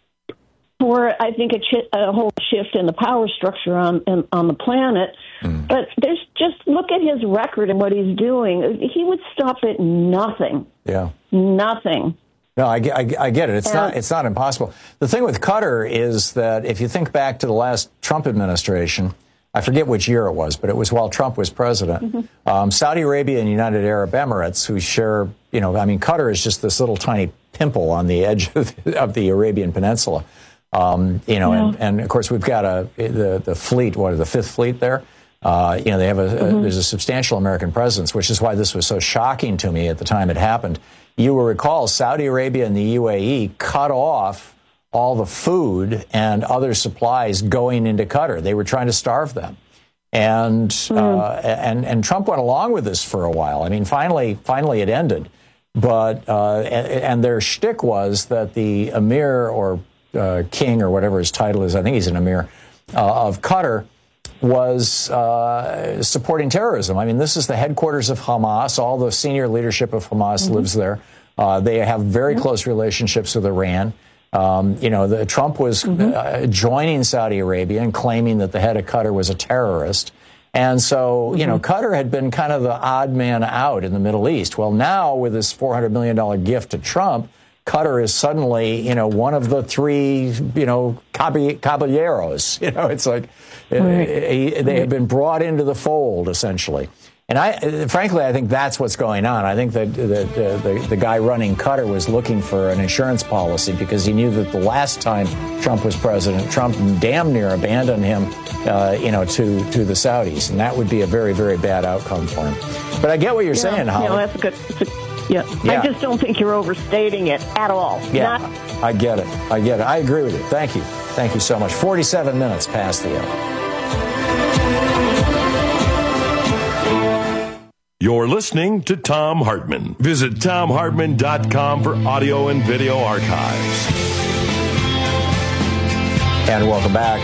for, I think, a, chi- a whole shift in the power structure on in, on the planet. Mm. But there's just look at his record and what he's doing. He would stop at nothing. Yeah, nothing. No, I, I, I get it. It's and, not. It's not impossible. The thing with Qatar is that if you think back to the last Trump administration, I forget which year it was, but it was while Trump was president. Mm-hmm. Um, Saudi Arabia and United Arab Emirates, who share, you know, I mean, Qatar is just this little tiny pimple on the edge of the, of the Arabian Peninsula. Um, you know, yeah. and, and of course we've got a the the fleet, what the Fifth Fleet there. Uh, you know, they have a, mm-hmm. a there's a substantial American presence, which is why this was so shocking to me at the time it happened. You will recall Saudi Arabia and the U A E cut off all the food and other supplies going into Qatar. They were trying to starve them. And, mm. uh, and, and Trump went along with this for a while. I mean, finally, finally it ended. But, uh, and, and their shtick was that the emir or uh, king or whatever his title is, I think he's an emir, uh, of Qatar was uh, supporting terrorism. I mean, this is the headquarters of Hamas. All the senior leadership of Hamas mm-hmm. lives there. Uh, they have very mm-hmm. close relationships with Iran. Um, you know, the, Trump was mm-hmm. uh, joining Saudi Arabia and claiming that the head of Qatar was a terrorist. And so, mm-hmm. you know, Qatar had been kind of the odd man out in the Middle East. Well, now with this four hundred million dollars gift to Trump, Qatar is suddenly, you know, one of the three, you know, caballeros. You know, it's like right. uh, they have been brought into the fold, essentially. And I, frankly, I think that's what's going on. I think that the, the, the, the guy running Qatar was looking for an insurance policy because he knew that the last time Trump was president, Trump damn near abandoned him, uh, you know, to, to the Saudis. And that would be a very, very bad outcome for him. But I get what you're yeah, saying, Holly. No, that's good. It's a, yeah. yeah. I just don't think you're overstating it at all. Yeah, Not- I get it. I get it. I agree with you. Thank you. Thank you so much. forty-seven minutes past the hour. You're listening to Thom Hartmann. Visit Thom Hartmann dot com for audio and video archives. And welcome back.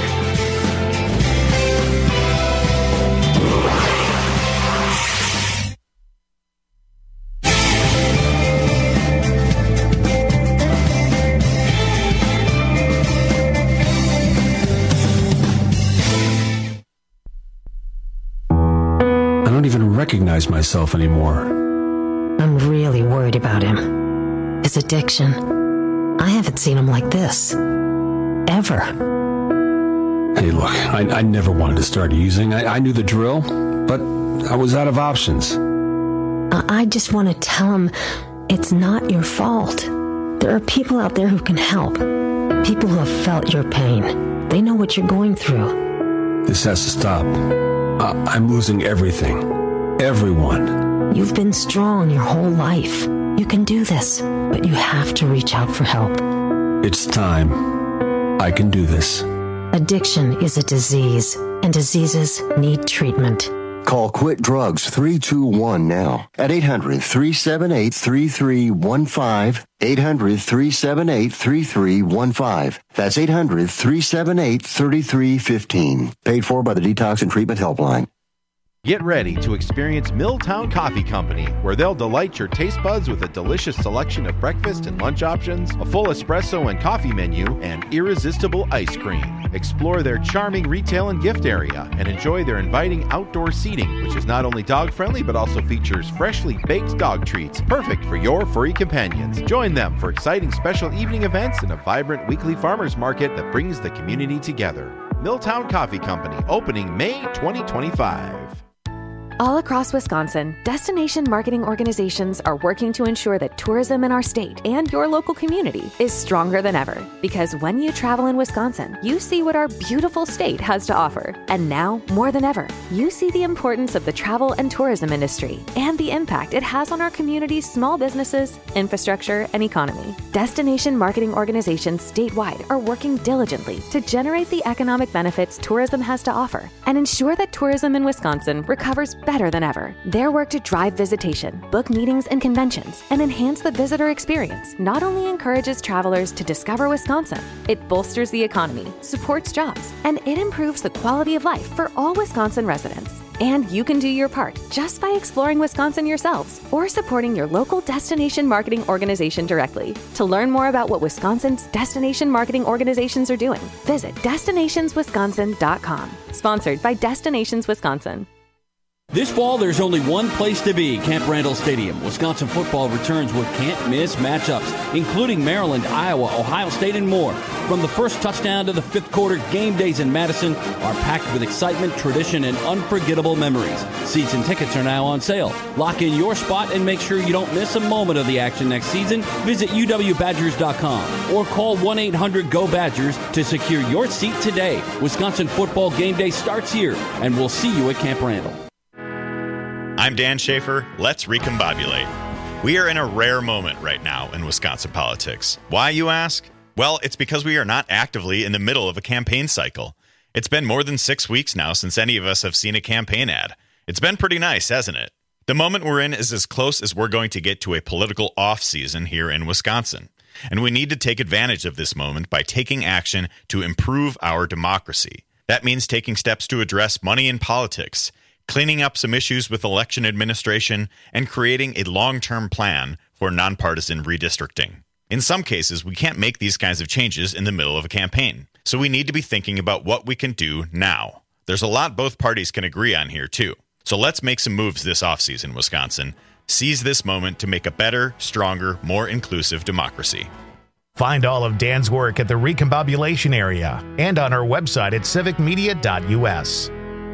I don't even recognize myself anymore. I'm really worried about him. His addiction. I haven't seen him like this. Ever. Hey, look, I, I never wanted to start using. I, I knew the drill, but I was out of options. I, I just want to tell him it's not your fault. There are people out there who can help. People who have felt your pain. They know what you're going through. This has to stop. Uh, I'm losing everything. Everyone. You've been strong your whole life. You can do this, but you have to reach out for help. It's time. I can do this. Addiction is a disease, and diseases need treatment. Call Quit Drugs three two one now at eight hundred, three seven eight, three three one five, eight hundred, three seven eight, three three one five. That's eight hundred, three seven eight, three three one five. Paid for by the Detox and Treatment Helpline. Get ready to experience Milltown Coffee Company, where they'll delight your taste buds with a delicious selection of breakfast and lunch options, a full espresso and coffee menu, and irresistible ice cream. Explore their charming retail and gift area and enjoy their inviting outdoor seating, which is not only dog-friendly but also features freshly baked dog treats, perfect for your furry companions. Join them for exciting special evening events and a vibrant weekly farmers market that brings the community together. Milltown Coffee Company, opening May twenty twenty-five. All across Wisconsin, destination marketing organizations are working to ensure that tourism in our state and your local community is stronger than ever. Because when you travel in Wisconsin, you see what our beautiful state has to offer. And now, more than ever, you see the importance of the travel and tourism industry and the impact it has on our community's small businesses, infrastructure, and economy. Destination marketing organizations statewide are working diligently to generate the economic benefits tourism has to offer and ensure that tourism in Wisconsin recovers better than ever. Their work to drive visitation, book meetings and conventions, and enhance the visitor experience not only encourages travelers to discover Wisconsin, it bolsters the economy, supports jobs, and it improves the quality of life for all Wisconsin residents. And you can do your part just by exploring Wisconsin yourselves or supporting your local destination marketing organization directly. To learn more about what Wisconsin's destination marketing organizations are doing, visit destinations wisconsin dot com. Sponsored by Destinations Wisconsin. This fall, there's only one place to be, Camp Randall Stadium. Wisconsin football returns with can't-miss matchups, including Maryland, Iowa, Ohio State, and more. From the first touchdown to the fifth quarter, game days in Madison are packed with excitement, tradition, and unforgettable memories. Seats and tickets are now on sale. Lock in your spot and make sure you don't miss a moment of the action next season. Visit U W Badgers dot com or call one eight hundred go Badgers to secure your seat today. Wisconsin football game day starts here, and we'll see you at Camp Randall. I'm Dan Schaefer. Let's recombobulate. We are in a rare moment right now in Wisconsin politics. Why, you ask? Well, it's because we are not actively in the middle of a campaign cycle. It's been more than six weeks now since any of us have seen a campaign ad. It's been pretty nice, hasn't it? The moment we're in is as close as we're going to get to a political off-season here in Wisconsin. And we need to take advantage of this moment by taking action to improve our democracy. That means taking steps to address money in politics, cleaning up some issues with election administration, and creating a long-term plan for nonpartisan redistricting. In some cases, we can't make these kinds of changes in the middle of a campaign, so we need to be thinking about what we can do now. There's a lot both parties can agree on here, too. So let's make some moves this offseason, Wisconsin. Seize this moment to make a better, stronger, more inclusive democracy. Find all of Dan's work at the Recombobulation Area and on our website at civic media dot u s.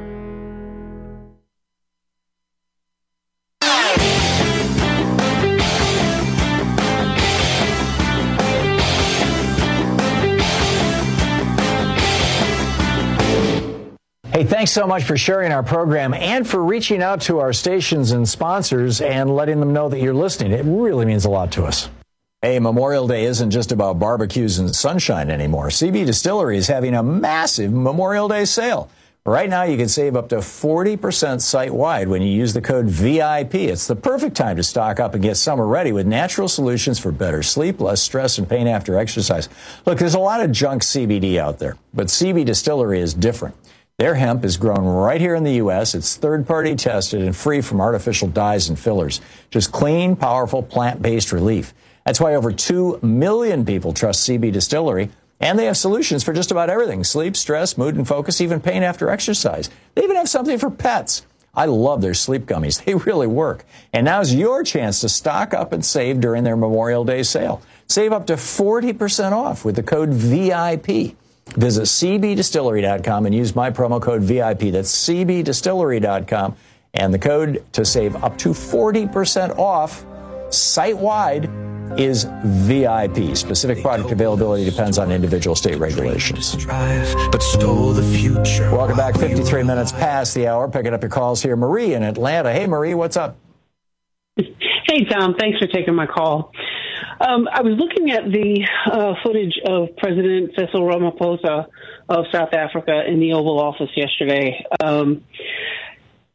Hey, thanks so much for sharing our program and for reaching out to our stations and sponsors and letting them know that you're listening. It really means a lot to us. Hey, Memorial Day isn't just about barbecues and sunshine anymore. C B Distillery is having a massive Memorial Day sale. Right now, you can save up to forty percent site-wide when you use the code V I P. It's the perfect time to stock up and get summer ready with natural solutions for better sleep, less stress, and pain after exercise. Look, there's a lot of junk C B D out there, but C B Distillery is different. Their hemp is grown right here in the U S. It's third-party tested and free from artificial dyes and fillers. Just clean, powerful, plant-based relief. That's why over two million people trust C B Distillery. And they have solutions for just about everything. Sleep, stress, mood and focus, even pain after exercise. They even have something for pets. I love their sleep gummies. They really work. And now's your chance to stock up and save during their Memorial Day sale. Save up to forty percent off with the code V I P. Visit c b distillery dot com and use my promo code V I P. That's c b distillery dot com. And the code to save up to forty percent off site-wide is V I P. Specific product availability depends on individual state regulations. But stole the future. Welcome back. fifty-three minutes past the hour. Picking up your calls here. Marie in Atlanta. Hey, Marie, what's up? Hey, Tom. Thanks for taking my call. Um, I was looking at the uh, footage of President Cyril Ramaphosa of South Africa in the Oval Office yesterday. Um,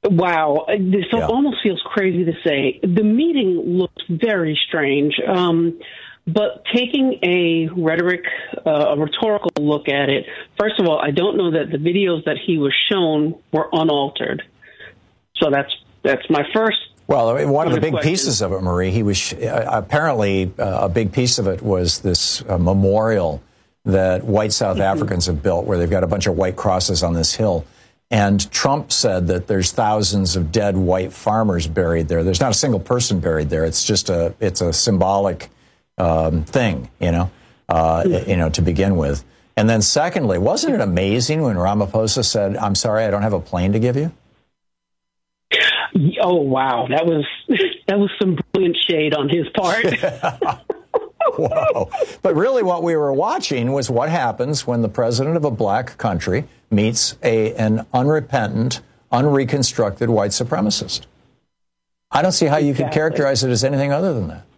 Wow. This Yeah. almost feels crazy to say. The meeting looked very strange. Um, but taking a rhetoric, uh, a rhetorical look at it, first of all, I don't know that the videos that he was shown were unaltered. So that's that's my first. Well, one of the big question. pieces of it, Marie, he was uh, apparently uh, a big piece of it was this uh, memorial that white South mm-hmm. Africans have built, where they've got a bunch of white crosses on this hill. And Trump said that there's thousands of dead white farmers buried there. There's not a single person buried there. It's just a it's a symbolic um, thing, you know, uh, mm-hmm. you know, to begin with. And then secondly, wasn't it amazing when Ramaphosa said, "I'm sorry, I don't have a plane to give you"? Oh, wow. That was that was some brilliant shade on his part. Whoa. But really what we were watching was what happens when the president of a black country meets a an unrepentant, unreconstructed white supremacist. I don't see how you exactly. could characterize it as anything other than that.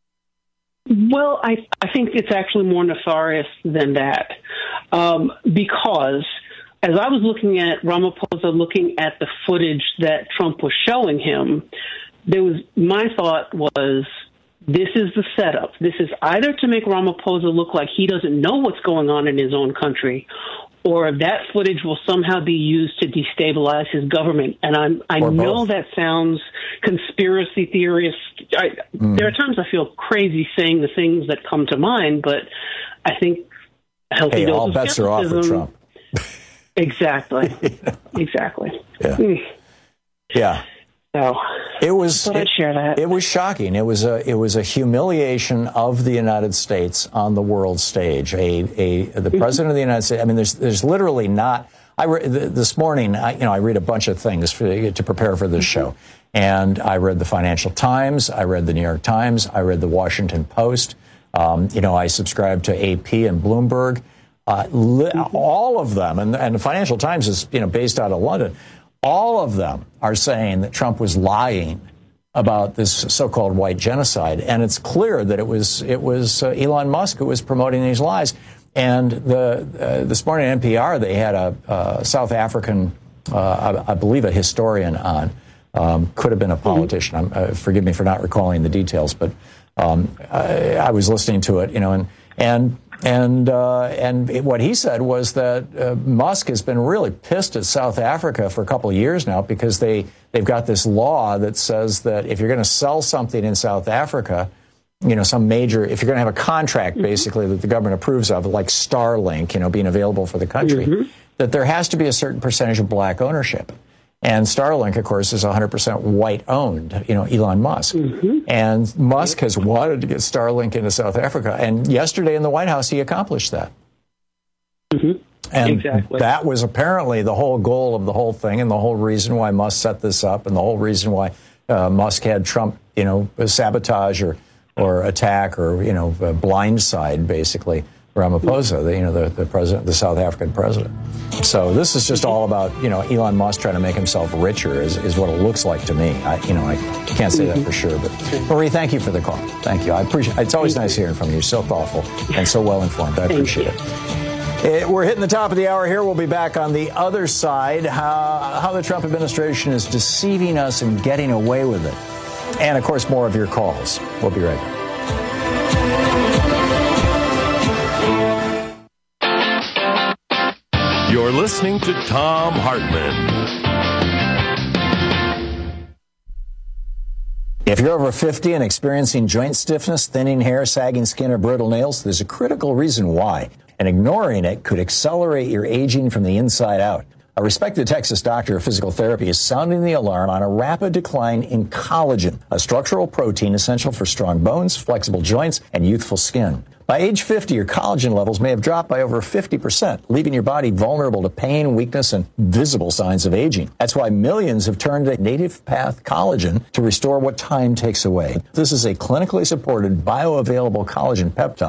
Well, I, I think it's actually more nefarious than that, um, because as I was looking at Ramaphosa, looking at the footage that Trump was showing him, there was my thought was, this is the setup. This is either to make Ramaphosa look like he doesn't know what's going on in his own country, or that footage will somehow be used to destabilize his government. And I'm, I know that sounds conspiracy theorist. I, mm. There are times I feel crazy saying the things that come to mind, but I think a healthy hey, dose all of bets are off with Trump. Exactly. you know? Exactly. Yeah. Mm. Yeah. So it was. I'd share that. It was shocking. It was a. It was a humiliation of the United States on the world stage. A. A. The president of the United States. I mean, there's. There's literally not. I re, this morning. I, you know, I read a bunch of things for, to prepare for this show, and I read the Financial Times. I read the New York Times. I read the Washington Post. Um, you know, I subscribe to A P and Bloomberg. Uh, li- all of them, and, and the Financial Times is, you know, based out of London. All of them are saying that Trump was lying about this so-called white genocide, and it's clear that it was it was uh, Elon Musk who was promoting these lies. And the uh, this morning at N P R they had a, a South African, uh, I, I believe, a historian on. Um, could have been a politician. I'm, uh, forgive me for not recalling the details, but um, I, I was listening to it, you know, and and. And uh, and it, what he said was that uh, Musk has been really pissed at South Africa for a couple of years now because they, they've got this law that says that if you're going to sell something in South Africa, you know, some major, if you're going to have a contract basically that the government approves of, like Starlink, you know, being available for the country, mm-hmm. that there has to be a certain percentage of black ownership. And Starlink, of course, is one hundred percent white-owned, you know, Elon Musk. Mm-hmm. And Musk has wanted to get Starlink into South Africa. And yesterday in the White House, he accomplished that. Mm-hmm. And exactly. that was apparently the whole goal of the whole thing and the whole reason why Musk set this up and the whole reason why uh, Musk had Trump, you know, sabotage or, or attack or, you know, blindside, basically, Ramaphosa, the, you know, the, the president, the South African president. So this is just all about, you know, Elon Musk trying to make himself richer is, is what it looks like to me. I, you know, I can't say that for sure. But Marie, thank you for the call. Thank you. I appreciate. It's always nice hearing from you. So thoughtful and so well informed. I appreciate it. it. We're hitting the top of the hour here. We'll be back on the other side. How, how the Trump administration is deceiving us and getting away with it, and of course more of your calls. We'll be right back. You're listening to Thom Hartmann. If you're over fifty and experiencing joint stiffness, thinning hair, sagging skin, or brittle nails, there's a critical reason why. And ignoring it could accelerate your aging from the inside out. A respected Texas doctor of physical therapy is sounding the alarm on a rapid decline in collagen, a structural protein essential for strong bones, flexible joints, and youthful skin. By age fifty, your collagen levels may have dropped by over fifty percent, leaving your body vulnerable to pain, weakness, and visible signs of aging. That's why millions have turned to Native Path Collagen to restore what time takes away. This is a clinically supported bioavailable collagen peptide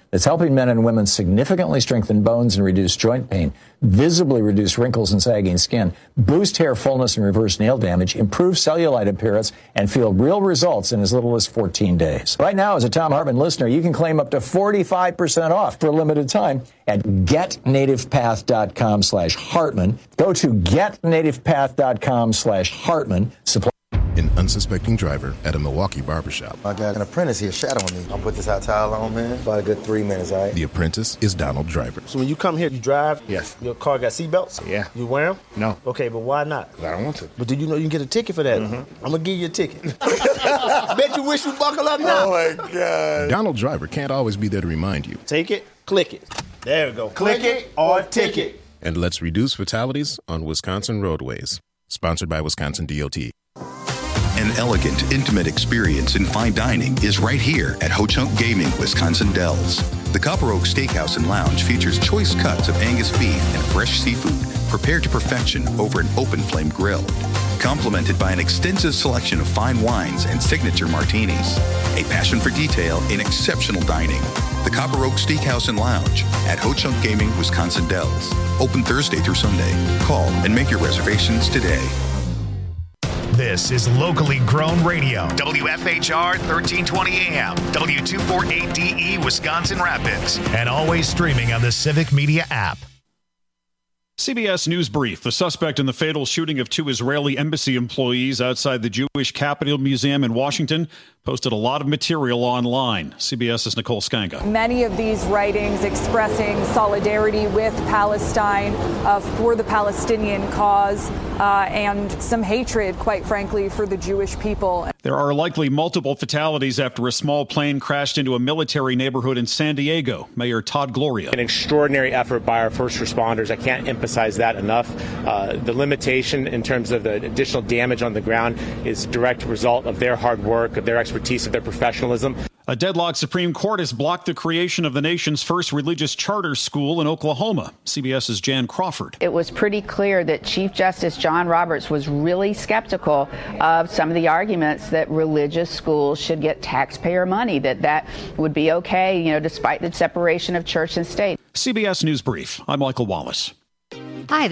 that's helping men and women significantly strengthen bones and reduce joint pain, visibly reduce wrinkles and sagging skin, boost hair fullness and reverse nail damage, improve cellulite appearance, and feel real results in as little as fourteen days. Right now, as a Thom Hartmann listener, you can claim up to forty-five percent off for a limited time at getnativepath.com slash Hartman. Go to getnativepath.com slash Hartman. Supply An unsuspecting driver at a Milwaukee barbershop. I got an apprentice here shadowing me. I'll put this hot towel on, man. About a good three minutes, all right? The apprentice is Donald Driver. So when you come here, you drive? Yes. Your car got seatbelts? Yeah. You wear them? No. Okay, but why not? I don't want to. But did you know you can get a ticket for that? Mm-hmm. I'm going to give you a ticket. Bet you wish you buckle up now. Oh, my God. Donald Driver can't always be there to remind you. Take it, click it. There we go. Click it or ticket. And let's reduce fatalities on Wisconsin roadways. Sponsored by Wisconsin D O T. An elegant, intimate experience in fine dining is right here at Ho Chunk Gaming, Wisconsin Dells. The Copper Oak Steakhouse and Lounge features choice cuts of Angus beef and fresh seafood prepared to perfection over an open flame grill, complemented by an extensive selection of fine wines and signature martinis. A passion for detail in exceptional dining. The Copper Oak Steakhouse and Lounge at Ho Chunk Gaming, Wisconsin Dells. Open Thursday through Sunday. Call and make your reservations today. This is locally grown radio. W F H R thirteen twenty A M, W two forty-eight D E, Wisconsin Rapids, and always streaming on the Civic Media app. C B S News Brief. The suspect in the fatal shooting of two Israeli embassy employees outside the Jewish Capitol Museum in Washington posted a lot of material online. CBS's Nicole Skanga. Many of these writings expressing solidarity with Palestine, uh, for the Palestinian cause, uh, and some hatred, quite frankly, for the Jewish people. There are likely multiple fatalities after a small plane crashed into a military neighborhood in San Diego. Mayor Todd Gloria. An extraordinary effort by our first responders. I can't emphasize that enough. Uh, the limitation in terms of the additional damage on the ground is a direct result of their hard work, of their expertise, of their professionalism. A deadlocked Supreme Court has blocked the creation of the nation's first religious charter school in Oklahoma. CBS's Jan Crawford. It was pretty clear that Chief Justice John Roberts was really skeptical of some of the arguments that religious schools should get taxpayer money, that that would be okay, you know, despite the separation of church and state. C B S News Brief. I'm Michael Wallace.